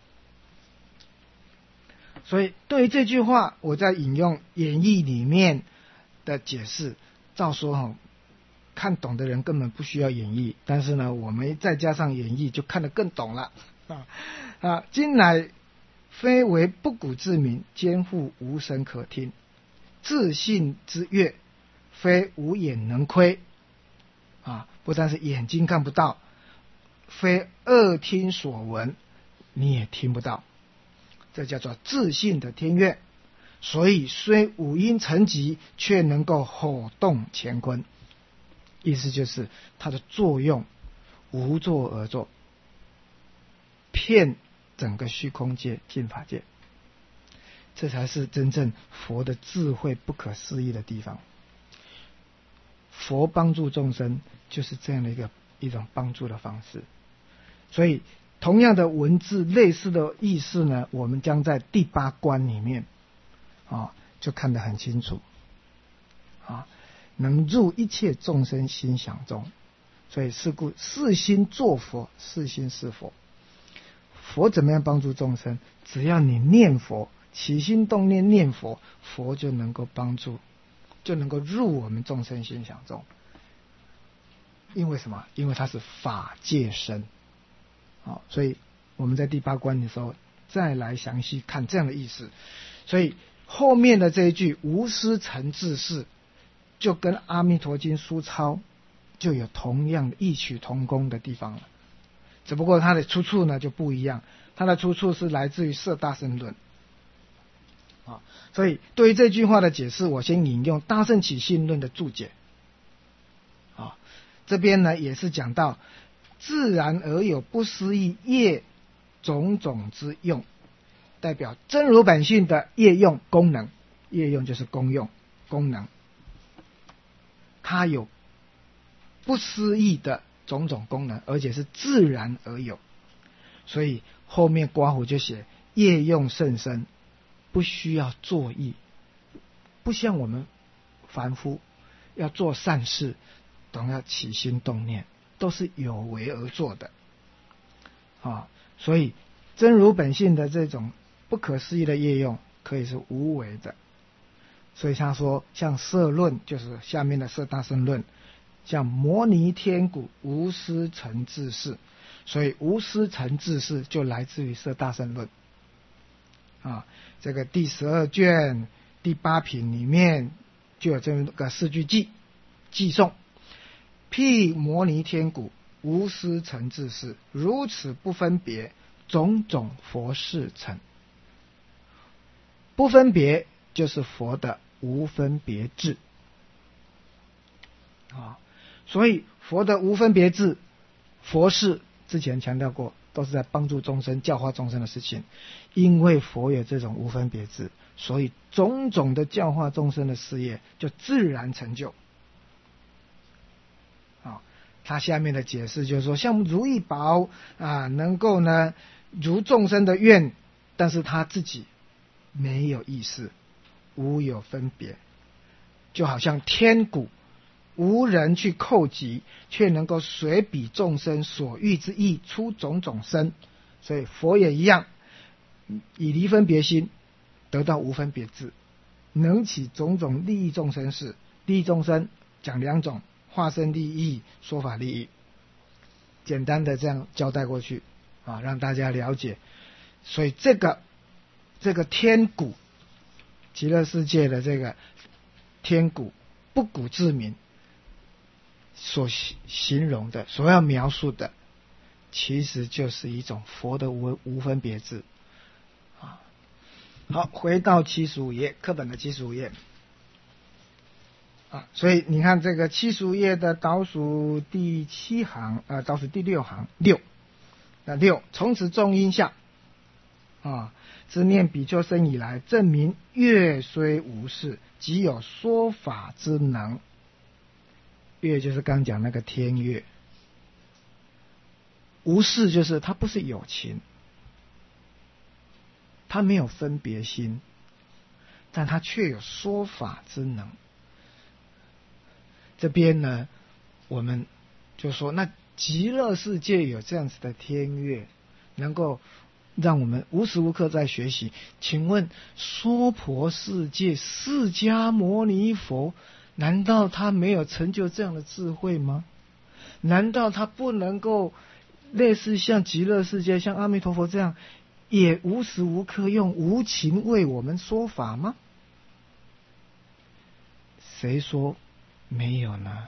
所以对于这句话，我在引用演义里面的解释，照说哈，看懂的人根本不需要演义，但是呢，我们再加上演义，就看得更懂了啊啊！今乃非为不鼓自鸣，兼复无声可听，自信之乐，非无眼能窥啊！不但是眼睛看不到，非耳听所闻，你也听不到，这叫做自信的天乐。所以虽五音沉寂，却能够吼动乾坤。意思就是它的作用无作而作，骗整个虚空界、净法界，这才是真正佛的智慧不可思议的地方。佛帮助众生就是这样的一个一种帮助的方式。所以同样的文字类似的意思呢，我们将在第八观里面啊就看得很清楚啊，能入一切众生心想中。所以是故是心作佛，是心是佛。佛怎么样帮助众生？只要你念佛，起心动念念佛，佛就能够帮助，就能够入我们众生心想中。因为什么？因为它是法界身。好，所以我们在第八观的时候再来详细看这样的意思。所以后面的这一句无师成自是，就跟阿弥陀经书抄就有同样的异曲同工的地方了，只不过它的出处呢就不一样，它的出处是来自于摄大乘论啊。所以对于这句话的解释，我先引用大乘起信论的注解啊，这边呢也是讲到自然而有不思议业种种之用，代表真如本性的业用功能，业用就是功用功能，它有不思议的种种功能，而且是自然而有。所以后面括弧就写业用甚深，不需要作意，不像我们凡夫要做善事总要起心动念，都是有为而做的啊。所以真如本性的这种不可思议的业用可以是无为的。所以他说像摄论就是下面的摄大乘论，像摩尼天鼓无师成自是，所以无师成自是就来自于摄大乘论啊。这个第十二卷第八品里面就有这么个四句偈偈颂：辟摩尼天鼓无师成自是，如此不分别，种种佛事成。不分别就是佛的无分别智啊。所以佛的无分别智，佛事之前强调过， 都是在帮助众生、教化众生的事情。因为佛有这种无分别智，所以种种的教化众生的事业就自然成就。啊，他下面的解释就是说，像如意宝啊，能够呢如众生的愿，但是他自己没有意识，无有分别，就好像天鼓无人去叩击，却能够随彼众生所欲之意出种种声。所以佛也一样，以离分别心得到无分别智，能起种种利益众生事。利益众生讲两种，化身利益、说法利益，简单的这样交代过去啊，让大家了解。所以这个这个天鼓，极乐世界的这个天鼓，不鼓自鸣所形容的、所要描述的，其实就是一种佛的无无分别智啊。好，回到七十五页，课本的七十五页啊，所以你看这个七十五页的倒数第七行，呃，倒数第六行六，那六，从此众因下啊，自念比丘生以来，证明乐虽无事，即有说法之能。乐就是刚讲那个天乐，无事就是它不是有情，它没有分别心，但它却有说法之能。这边呢，我们就说，那极乐世界有这样子的天乐，能够让我们无时无刻在学习。请问娑婆世界释迦牟尼佛，难道他没有成就这样的智慧吗？难道他不能够类似像极乐世界、像阿弥陀佛这样，也无时无刻用无情为我们说法吗？谁说没有呢？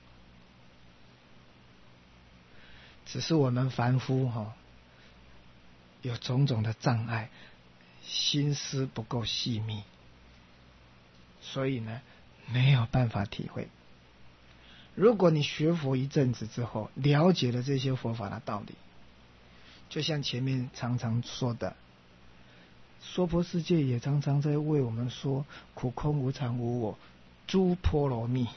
只是我们凡夫哈、哦，有种种的障碍，心思不够细密，所以呢，没有办法体会。如果你学佛一阵子之后，了解了这些佛法的道理，就像前面常常说的，娑婆世界也常常在为我们说苦空无常无我诸波罗蜜，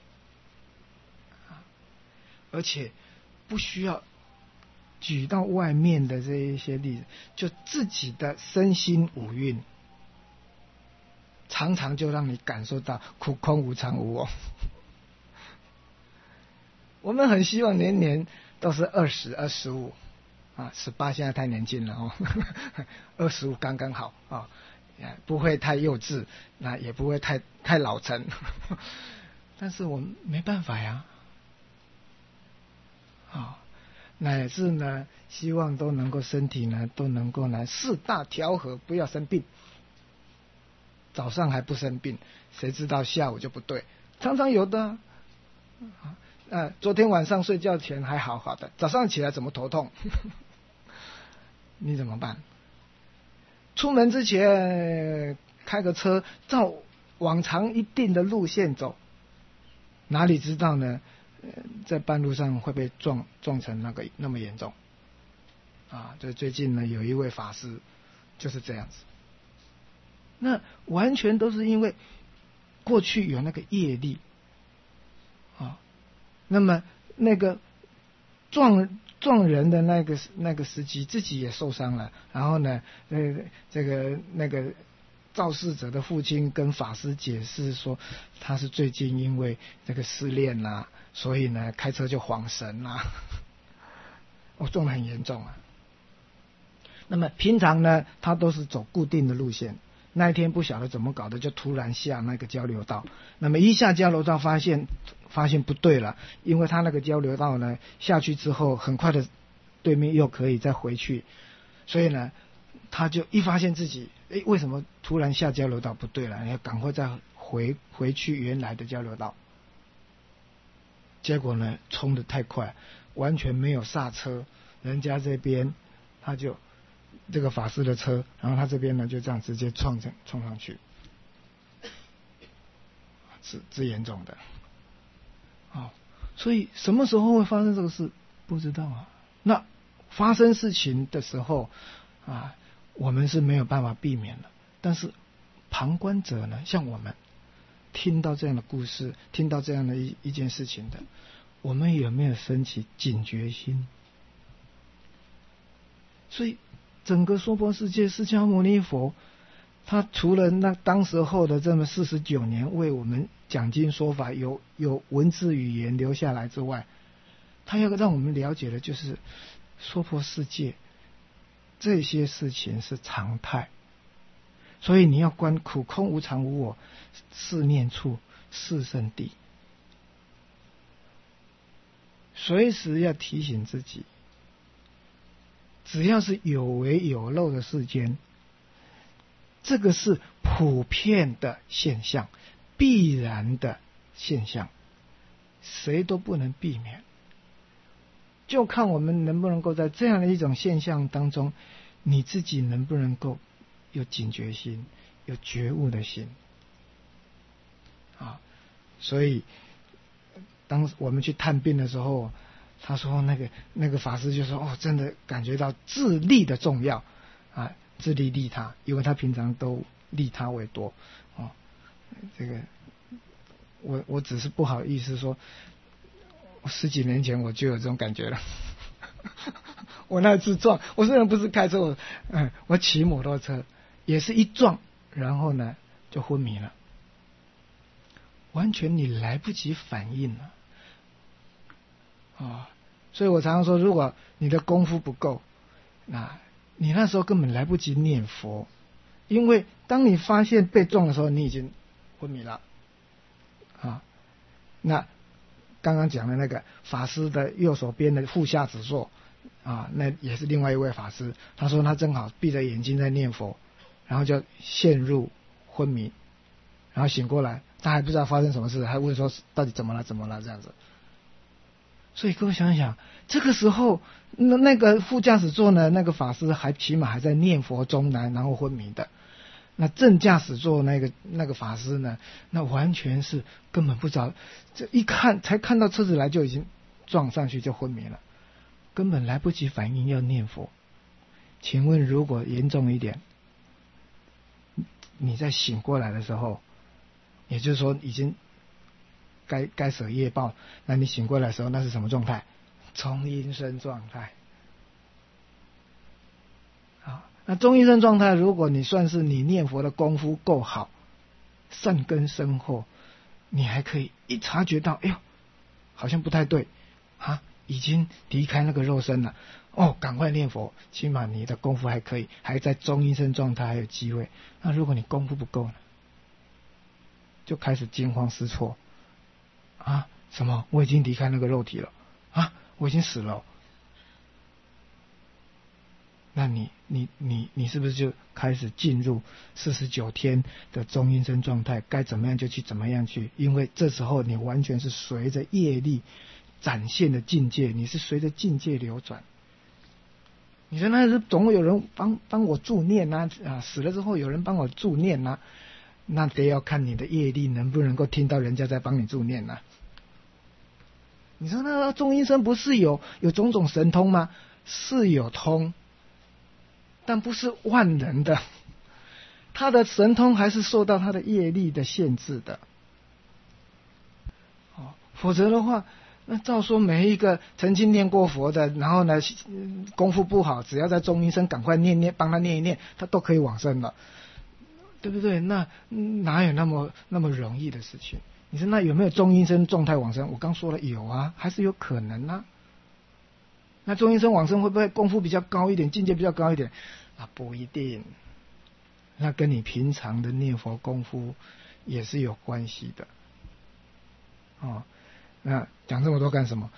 而且不需要举到外面的这一些例子，就自己的身心五蕴，常常就让你感受到苦空无常无我。我们很希望年年都是二十、二十五啊，十八现在太年轻了哦，二十五刚刚好啊，不会太幼稚，那也不会太太老成，但是我们没办法呀，啊，乃至呢，希望都能够身体呢都能够呢四大调和，不要生病。早上还不生病，谁知道下午就不对？常常有的啊。呃，昨天晚上睡觉前还好好的，早上起来怎么头痛？你怎么办？出门之前开个车，照往常一定的路线走，哪里知道呢？呃、在半路上会被撞撞成那个那么严重啊！这最近呢，有一位法师就是这样子。那完全都是因为过去有那个业力啊。那么那个撞撞人的那个那个司机自己也受伤了，然后呢，呃，这个那个肇事者的父亲跟法师解释说，他是最近因为这个失恋啦、啊，所以呢开车就晃神啦、啊，哦，撞得很严重啊。那么平常呢，他都是走固定的路线。那一天不晓得怎么搞的，就突然下那个交流道。那么一下交流道，发现发现不对了，因为他那个交流道呢下去之后，很快的对面又可以再回去，所以呢，他就一发现自己，哎，为什么突然下交流道不对了？要赶快再回回去原来的交流道。结果呢，冲得太快，完全没有刹车，人家这边他就。这个法师的车，然后他这边呢就这样直接撞上冲上去，是是严重的，哦，所以什么时候会发生这个事不知道啊。那发生事情的时候啊，我们是没有办法避免的。但是旁观者呢，像我们听到这样的故事，听到这样的一一件事情的，我们有没有升起警觉心？所以整个娑婆世界，释迦牟尼佛他除了那当时候的这么四十九年为我们讲经说法，有有文字语言留下来之外，他要让我们了解的就是娑婆世界这些事情是常态。所以你要观苦空无常无我，四念处四圣谛，随时要提醒自己，只要是有为有漏的世间，这个是普遍的现象，必然的现象，谁都不能避免，就看我们能不能够在这样的一种现象当中，你自己能不能够有警觉心，有觉悟的心啊。所以当我们去探病的时候，他说那个那个法师就说，哦，真的感觉到自利的重要啊，自利利他，因为他平常都利他为多哦。这个我我只是不好意思说，十几年前我就有这种感觉了。我那次撞，我虽然不是开车，我嗯，我骑摩托车，也是一撞，然后呢就昏迷了，完全你来不及反应了啊、哦！所以我常常说，如果你的功夫不够，那你那时候根本来不及念佛，因为当你发现被撞的时候，你已经昏迷了啊、哦。那刚刚讲的那个法师的右手边的腹下指座啊，那也是另外一位法师，他说他正好闭着眼睛在念佛，然后就陷入昏迷，然后醒过来，他还不知道发生什么事，还问说到底怎么了怎么了这样子。所以各位想想，这个时候那那个副驾驶座呢，那个法师还起码还在念佛中呢，然后昏迷的。那正驾驶座那个那个法师呢，那完全是根本不知道，这一看才看到车子来就已经撞上去就昏迷了，根本来不及反应要念佛。请问如果严重一点，你在醒过来的时候，也就是说已经该该舍业报，那你醒过来的时候那是什么状态？中阴身状态。啊，那中阴身状态，如果你算是你念佛的功夫够好，善根深厚，你还可以一察觉到，哎呦，好像不太对啊，已经离开那个肉身了，哦，赶快念佛，起码你的功夫还可以，还在中阴身状态还有机会。那如果你功夫不够呢，就开始惊慌失措啊，什么？我已经离开那个肉体了啊，我已经死了。那你你你你是不是就开始进入四十九天的中阴身状态？该怎么样就去怎么样去，因为这时候你完全是随着业力展现的境界，你是随着境界流转。你说那是总有人帮帮我助念呐、啊，啊，死了之后有人帮我助念呐、啊，那得要看你的业力能不能够听到人家在帮你助念呐、啊。你说那中阴身不是有有种种神通吗？是有通。但不是万能的，他的神通还是受到他的业力的限制的。哦，否则的话，那照说每一个曾经念过佛的，然后呢功夫不好，只要在中阴身赶快念念，帮他念一念，他都可以往生了，对不对？那哪有那么那么容易的事情？你说那有没有中阴身状态往生？我刚说了有啊，还是有可能啊。那中阴身往生会不会功夫比较高一点，境界比较高一点啊？不一定，那跟你平常的念佛功夫也是有关系的。哦，那讲这么多干什么？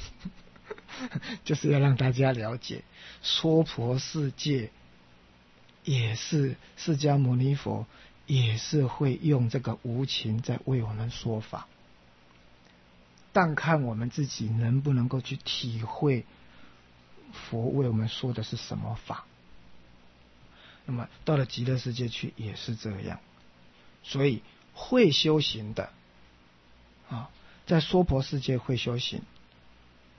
就是要让大家了解，娑婆世界也是释迦牟尼佛也是会用这个无情在为我们说法，但看我们自己能不能够去体会佛为我们说的是什么法。那么到了极乐世界去也是这样，所以会修行的啊，在娑婆世界会修行，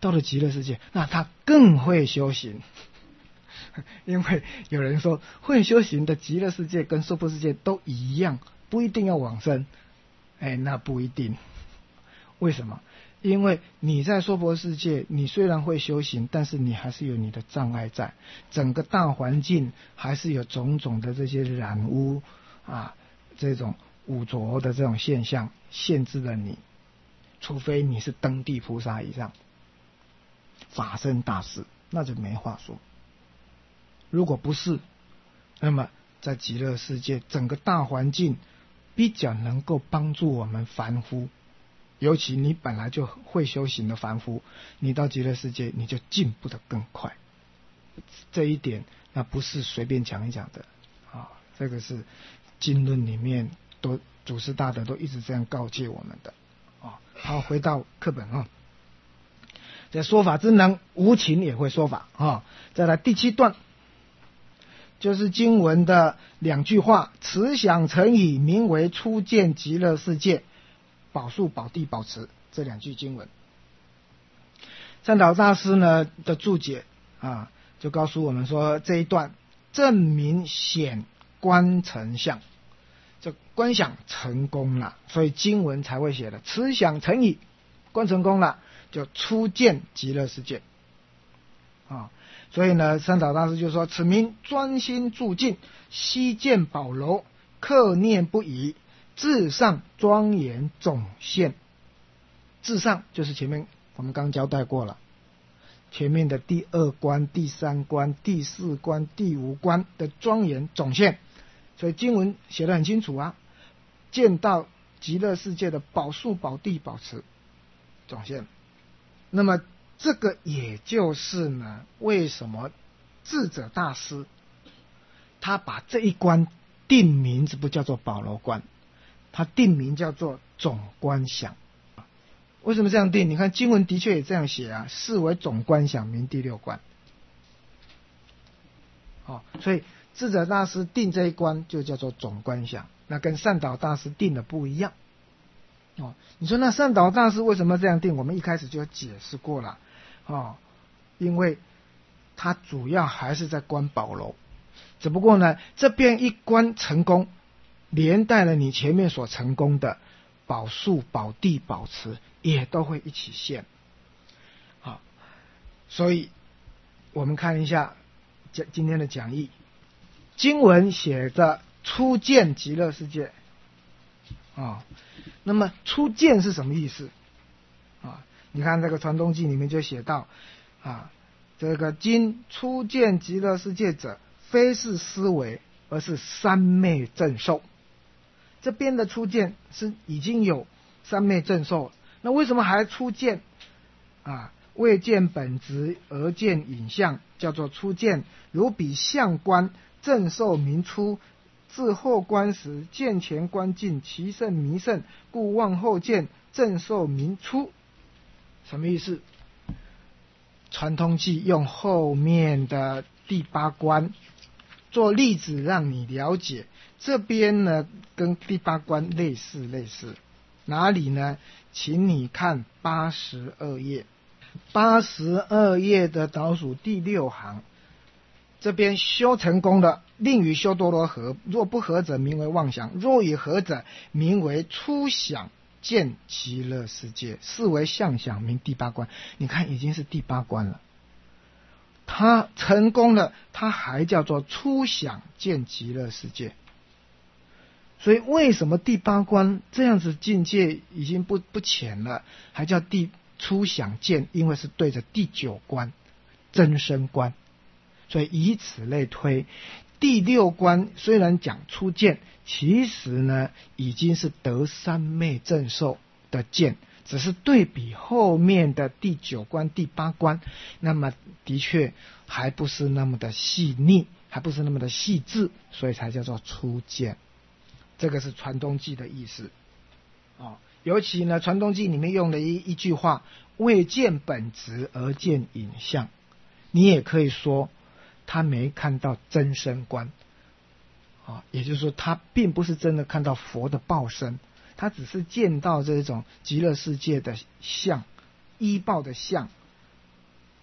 到了极乐世界，那他更会修行。因为有人说会修行的极乐世界跟娑婆世界都一样，不一定要往生。哎，那不一定。为什么？因为你在娑婆世界，你虽然会修行，但是你还是有你的障碍在，整个大环境还是有种种的这些染污啊，这种污浊的这种现象限制了你，除非你是登地菩萨以上法身大士，那就没话说。如果不是，那么在极乐世界整个大环境比较能够帮助我们凡夫，尤其你本来就会修行的凡夫，你到极乐世界你就进步得更快。这一点那不是随便讲一讲的啊，这个是经论里面都祖师大德都一直这样告诫我们的啊。好，回到课本啊，这说法之能，无情也会说法啊。再来第七段，就是经文的两句话：慈想成已，名为初见极乐世界。宝树、宝地、宝池这两句经文，善导大师呢的注解啊，就告诉我们说，这一段证明显观成相，这观想成功了，所以经文才会写的慈想成已，观成功了，就初见极乐世界啊。所以呢，善导大师就说：此名专心住境，悉见宝楼，刻念不已，至上庄严总现。至上就是前面我们刚交代过了，前面的第二关、第三关、第四关、第五关的庄严总现，所以经文写得很清楚啊，见到极乐世界的宝树、宝地、宝池总现。那么这个也就是呢，为什么智者大师他把这一关定名字不叫做宝楼关，他定名叫做总观想。为什么这样定？你看经文的确也这样写啊，视为总观想，名第六关。哦，所以智者大师定这一关就叫做总观想，那跟善导大师定的不一样。哦，你说那善导大师为什么这样定？我们一开始就解释过了。哦，因为他主要还是在观宝楼，只不过呢，这边一观成功，连带了你前面所成功的宝树、宝地、宝池也都会一起现。好，所以我们看一下今天的讲义，经文写着初见极乐世界啊，那么初见是什么意思啊？你看这个传东记里面就写到啊，这个今初见极乐世界者，非是思维，而是三昧正受。这边的初见是已经有三昧正受了，那为什么还初见啊？未见本质而见影像，叫做初见。如比相观，正受名初。自后观时，见前观尽，其甚弥甚，故望后见，正受名初。什么意思？传通记用后面的第八关做例子让你了解，这边呢跟第八关类似类似，哪里呢？请你看八十二页，八十二页的倒数第六行，这边修成功的，令与修多罗合，若不合者名为妄想，若与合者名为初想见极乐世界，是为相想，名第八关。你看已经是第八关了，他成功了，他还叫做初想见极乐世界。所以为什么第八关这样子境界已经不不浅了，还叫第初想见？因为是对着第九关真身关，所以以此类推，第六关虽然讲初见，其实呢已经是得三昧正受的见，只是对比后面的第九关、第八关，那么的确还不是那么的细腻，还不是那么的细致，所以才叫做初见。这个是传东记的意思。哦，尤其呢，传东记里面用了一一句话：未见本质而见影像。你也可以说他没看到真身观啊，也就是说他并不是真的看到佛的报身，他只是见到这种极乐世界的相，依报的相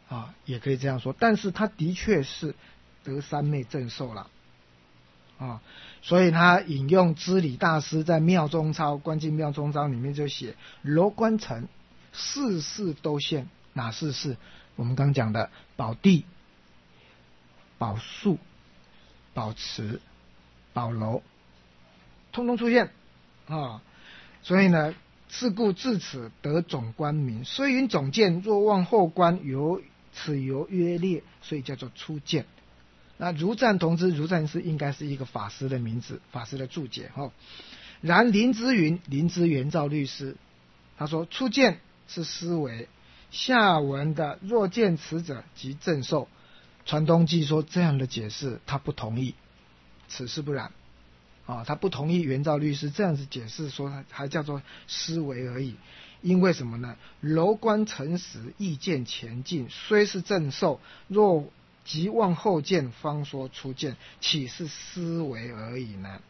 啊，也可以这样说。但是他的确是得三昧正受了啊，所以他引用知礼大师在妙中钞观境妙中钞里面就写楼观城事事都现，哪四事？我们刚讲的宝地、宝树、宝池、宝楼，通通出现啊。所以呢，是故至此得总观名，虽云总见，若望后观，由此由约略，所以叫做初见。那如赞同知，如赞是应该是一个法师的名字，法师的注解哈。然林之云，林之元照律师，他说初见是思维，下文的若见此者即正受。传东记说这样的解释他不同意，此事不然啊，他不同意元照律师这样子解释，说还叫做思维而已。因为什么呢？楼观诚实，意见前进，虽是正受，若即望后见，方说初见，岂是思维而已呢？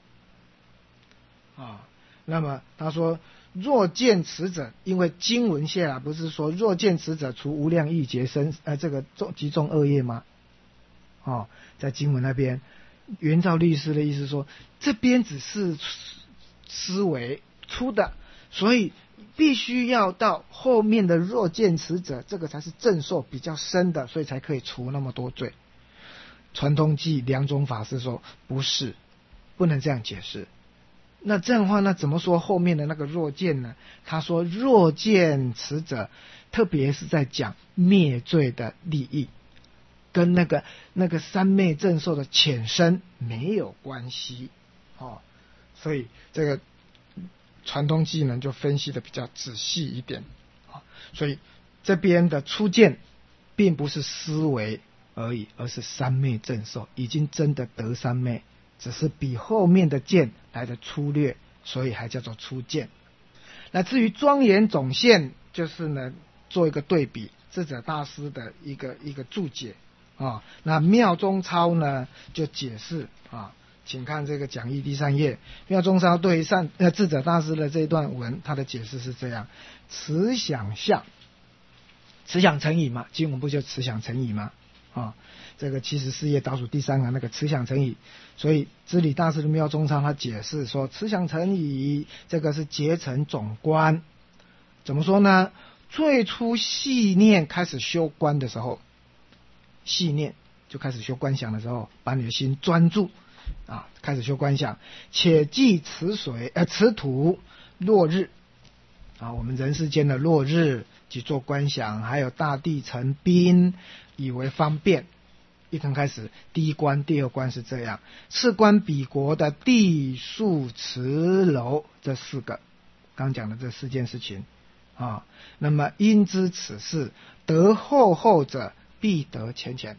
啊，那么他说若见此者，因为经文下来不是说若见此者除无量亿劫生呃这个集中恶业吗？哦，在经文那边元照律师的意思说，这边只是思维出的，所以必须要到后面的若见此者，这个才是正受比较深的，所以才可以除那么多罪。传通记两种法师说不是，不能这样解释。那这样的话，那怎么说后面的那个若见呢？他说若见此者，特别是在讲灭罪的利益，跟那个那个三昧正受的浅深没有关系哦。所以这个传通记呢就分析的比较仔细一点啊。所以这边的初见并不是思维而已，而是三昧正受，已经真的得三昧，只是比后面的见来的粗略，所以还叫做初见。那至于庄严总现，就是呢做一个对比，智者大师的一个一个注解啊。那妙中钞呢就解释啊，请看这个讲义第三页，妙中钞对善呃智者大师的这一段文，他的解释是这样：慈想相，慈想成矣嘛，经文不就慈想成矣吗？啊，这个七十四页倒数第三行那个慈想成矣，所以知礼大师的妙中钞他解释说，慈想成矣这个是结成总观。怎么说呢？最初细念开始修观的时候，细念就开始修观想的时候，把你的心专注啊，开始修观想，且记此水呃此土落日啊，我们人世间的落日及做观想，还有大地成冰，以为方便。一刚开始第一关第二关是这样，次关彼国的地树池楼，这四个刚讲的这四件事情啊。那么因知此事，得后后者必得前前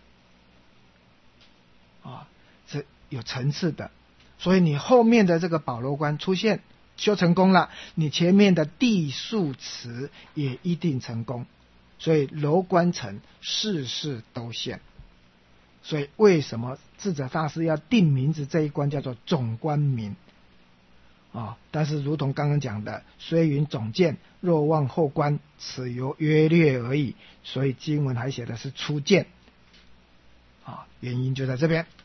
啊，是有层次的。所以你后面的这个宝楼观出现修成功了，你前面的地树池也一定成功。所以楼观成事事都现。所以为什么智者大师要定名字这一关叫做总观名啊？但是如同刚刚讲的，虽云总见，若望后观，此由约略而已。所以经文还写的是初见啊，原因就在这边。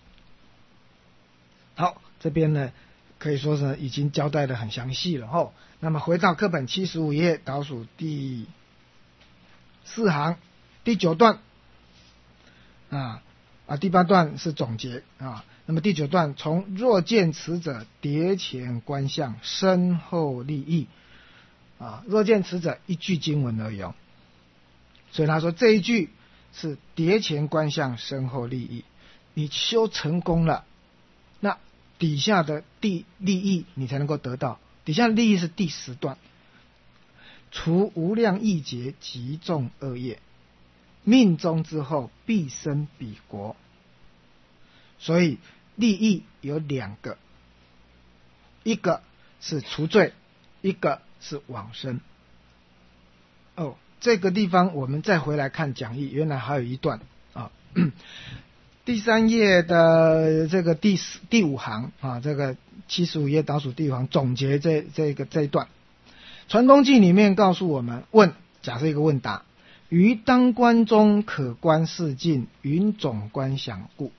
好，这边呢可以说是已经交代的很详细了吼。那么回到课本七十五页倒数第四行第九段啊。啊，第八段是总结啊。那么第九段从若见此者，迭前观相，身后利益啊。若见此者一句经文而已哦，所以他说这一句是迭前观相，身后利益。你修成功了，那底下的第利益你才能够得到。底下的利益是第十段，除无量亿劫极重恶业，命中之后必生彼国。所以利益有两个，一个是除罪，一个是往生。哦，这个地方我们再回来看讲义，原来还有一段啊，第三页的这个第四第五行啊，这个七十五页倒数第五行总结这这个这一段。传东记里面告诉我们，问假设一个问答， 于当观中可观世境，云总观想故。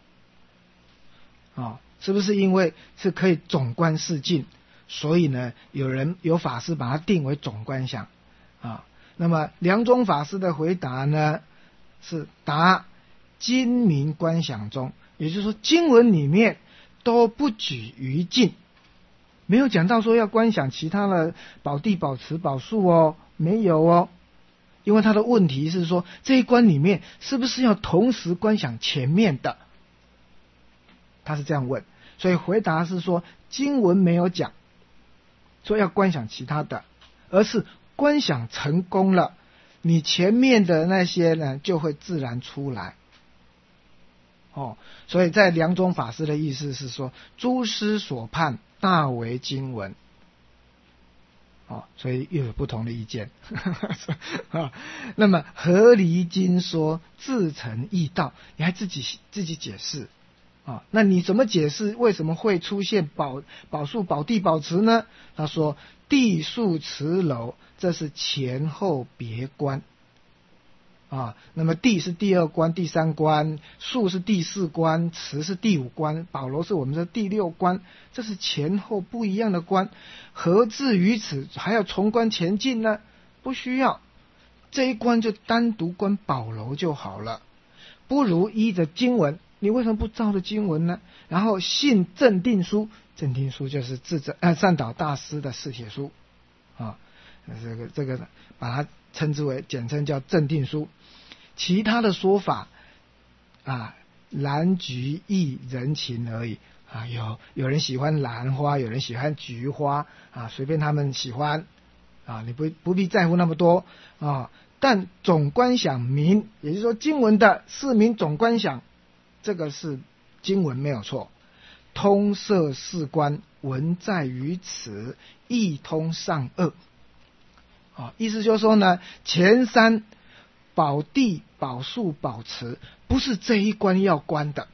啊，是不是因为是可以总观世境，所以呢，有人有法师把它定为总观想啊？那么梁宗法师的回答呢，是答经明观想中，也就是说经文里面都不举于境，没有讲到说要观想其他的宝地、宝池、宝树哦，没有哦。因为他的问题是说，这一观里面是不是要同时观想前面的？他是这样问，所以回答是说，经文没有讲说要观想其他的，而是观想成功了，你前面的那些呢就会自然出来。哦，所以在梁宗法师的意思是说，诸师所判大为经文。哦，所以又有不同的意见。啊，那么合离经说自成义道，你还自己自己解释啊？那你怎么解释为什么会出现宝宝树、宝地、宝池呢？他说地树池楼，这是前后别观啊。那么地是第二关、第三关，树是第四关，池是第五关，宝楼是我们的第六关，这是前后不一样的关。何至于此还要重观前进呢？不需要，这一关就单独观宝楼就好了。不如依着经文，你为什么不照着经文呢？然后信正定书，正定书就是智者呃善导大师的释帖书啊，这个这个把它称之为简称叫正定书。其他的说法啊，兰菊意人情而已啊，有有人喜欢兰花，有人喜欢菊花啊，随便他们喜欢啊，你不不必在乎那么多啊。但总观想明，也就是说经文的四明总观想，这个是经文没有错，通摄四观，文在于此，意通上二啊，意思就是说呢，前三宝地、宝树、宝池不是这一关要观的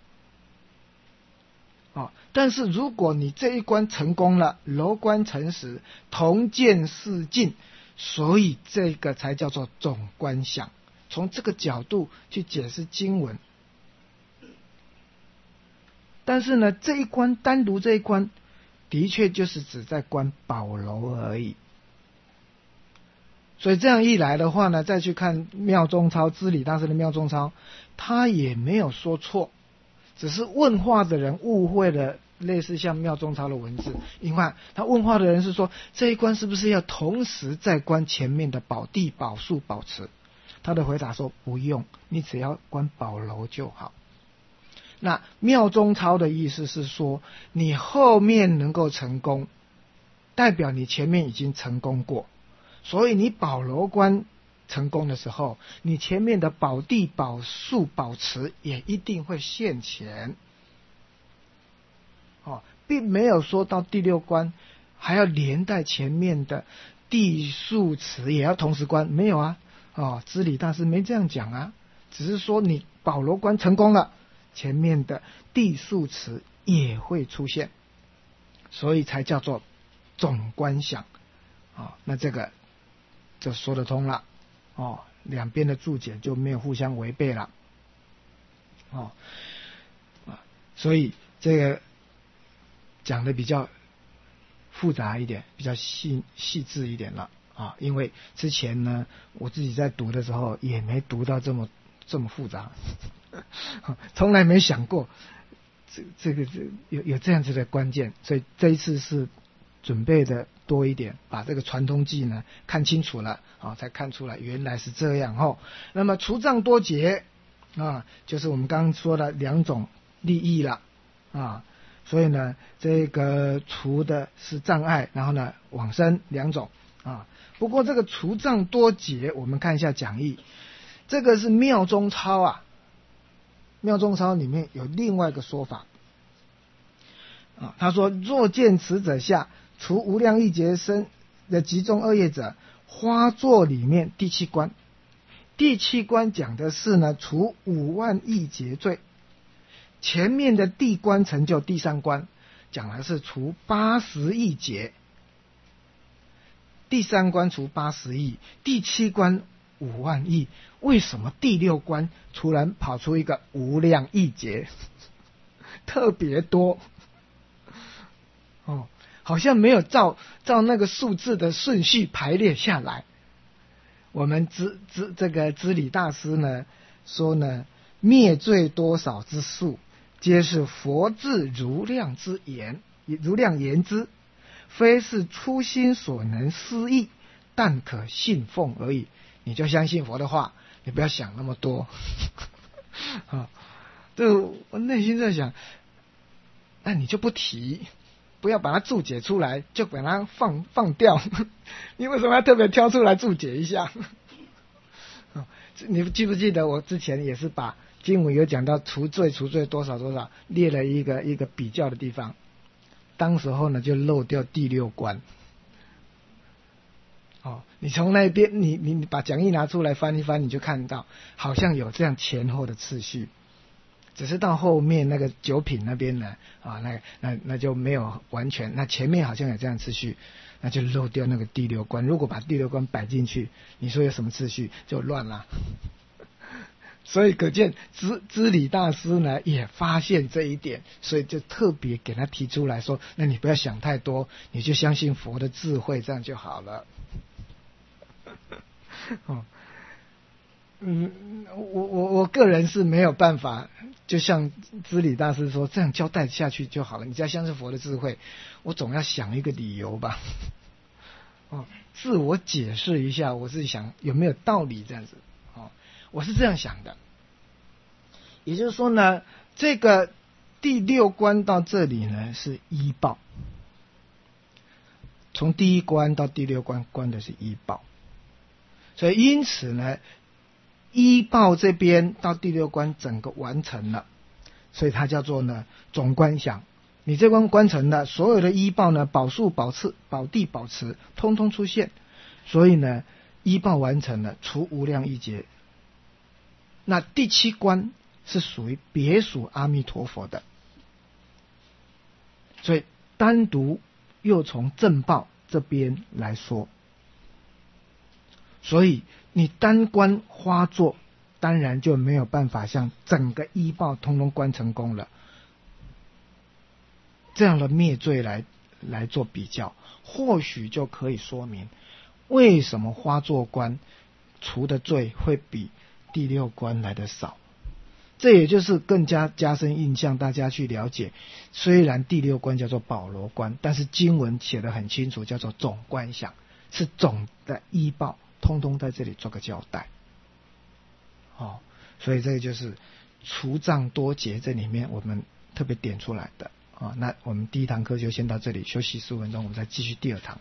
啊，但是如果你这一关成功了，楼观成实，同见四境，所以这个才叫做总观想。从这个角度去解释经文。但是呢，这一关单独这一关，的确就是只在观宝楼而已。所以这样一来的话呢，再去看妙中钞知礼大师的妙中钞，他也没有说错，只是问话的人误会了类似像妙中钞的文字。你看他问话的人是说，这一关是不是要同时在观前面的宝地、宝树、宝池？他的回答说不用，你只要观宝楼就好。那妙中钞的意思是说，你后面能够成功，代表你前面已经成功过，所以你宝楼观成功的时候，你前面的宝地、宝树、宝池也一定会现前。哦，并没有说到第六关还要连带前面的地树池也要同时观，没有啊。哦，知礼大师没这样讲啊，只是说你宝楼观成功了，前面的地树池也会出现，所以才叫做总观想啊、哦。那这个就说得通了哦，两边的注解就没有互相违背了哦啊，所以这个讲的比较复杂一点，比较细细致一点了啊。因为之前呢，我自己在读的时候也没读到这么这么复杂，从来没想过这这个这有有这样子的关键，所以这一次是准备的多一点，把这个传通记呢看清楚了啊，才看出来原来是这样哦。那么除障多劫啊，就是我们刚刚说的两种利益了啊。所以呢，这个除的是障碍，然后呢往生两种啊。不过这个除障多劫，我们看一下讲义，这个是妙中钞啊。妙中钞里面有另外一个说法啊，他说若见此者下，除无量亿劫生的集中恶业者，花座里面第七关，第七关讲的是呢除五万亿劫罪。前面的地关成就第三关讲的是除八十亿劫，第三关除八十亿，第七关五万亿，为什么第六关突然跑出一个无量亿劫，特别多？哦，好像没有照照那个数字的顺序排列下来。我们知知这个知礼大师呢说呢，灭罪多少之数，皆是佛智如量之言，如量言之，非是初心所能思议，但可信奉而已。你就相信佛的话，你不要想那么多。啊，就我内心在想，那你就不提，不要把它注解出来，就把它放放掉。你为什么要特别挑出来注解一下？你记不记得我之前也是把经文有讲到除罪除罪多少多少，列了一个一个比较的地方，当时候呢就漏掉第六关。哦，你从那边你你你把讲义拿出来翻一翻，你就看到好像有这样前后的次序，只是到后面那个九品那边呢，啊，那那那就没有完全，那前面好像有这样次序，那就漏掉那个第六关。如果把第六关摆进去，你说有什么次序就乱了。所以可见知知礼大师呢也发现这一点，所以就特别给他提出来说，那你不要想太多，你就相信佛的智慧，这样就好了。哦，嗯，我我我个人是没有办法，就像知礼大师说，这样交代下去就好了。你只要相信佛的智慧，我总要想一个理由吧。哦，自我解释一下，我是想有没有道理这样子。哦，我是这样想的。也就是说呢，这个第六关到这里呢是依报，从第一关到第六关关的是依报。所以因此呢，依报这边到第六关整个完成了，所以它叫做呢总观想。你这关关成了，所有的依报呢，保树、保持、保地、保持，通通出现。所以呢，依报完成了，除无量亿劫。那第七关是属于别属阿弥陀佛的，所以单独又从正报这边来说。所以你单关花座，当然就没有办法像整个依报通通关成功了。这样的灭罪来来做比较，或许就可以说明为什么花座关除的罪会比第六关来的少。这也就是更加加深印象，大家去了解，虽然第六关叫做宝罗关，但是经文写得很清楚，叫做总观想，是总的依报通通在这里做个交代。哦，所以这个就是除障多劫这里面我们特别点出来的。啊，那我们第一堂课就先到这里，休息十五分钟，我们再继续第二堂。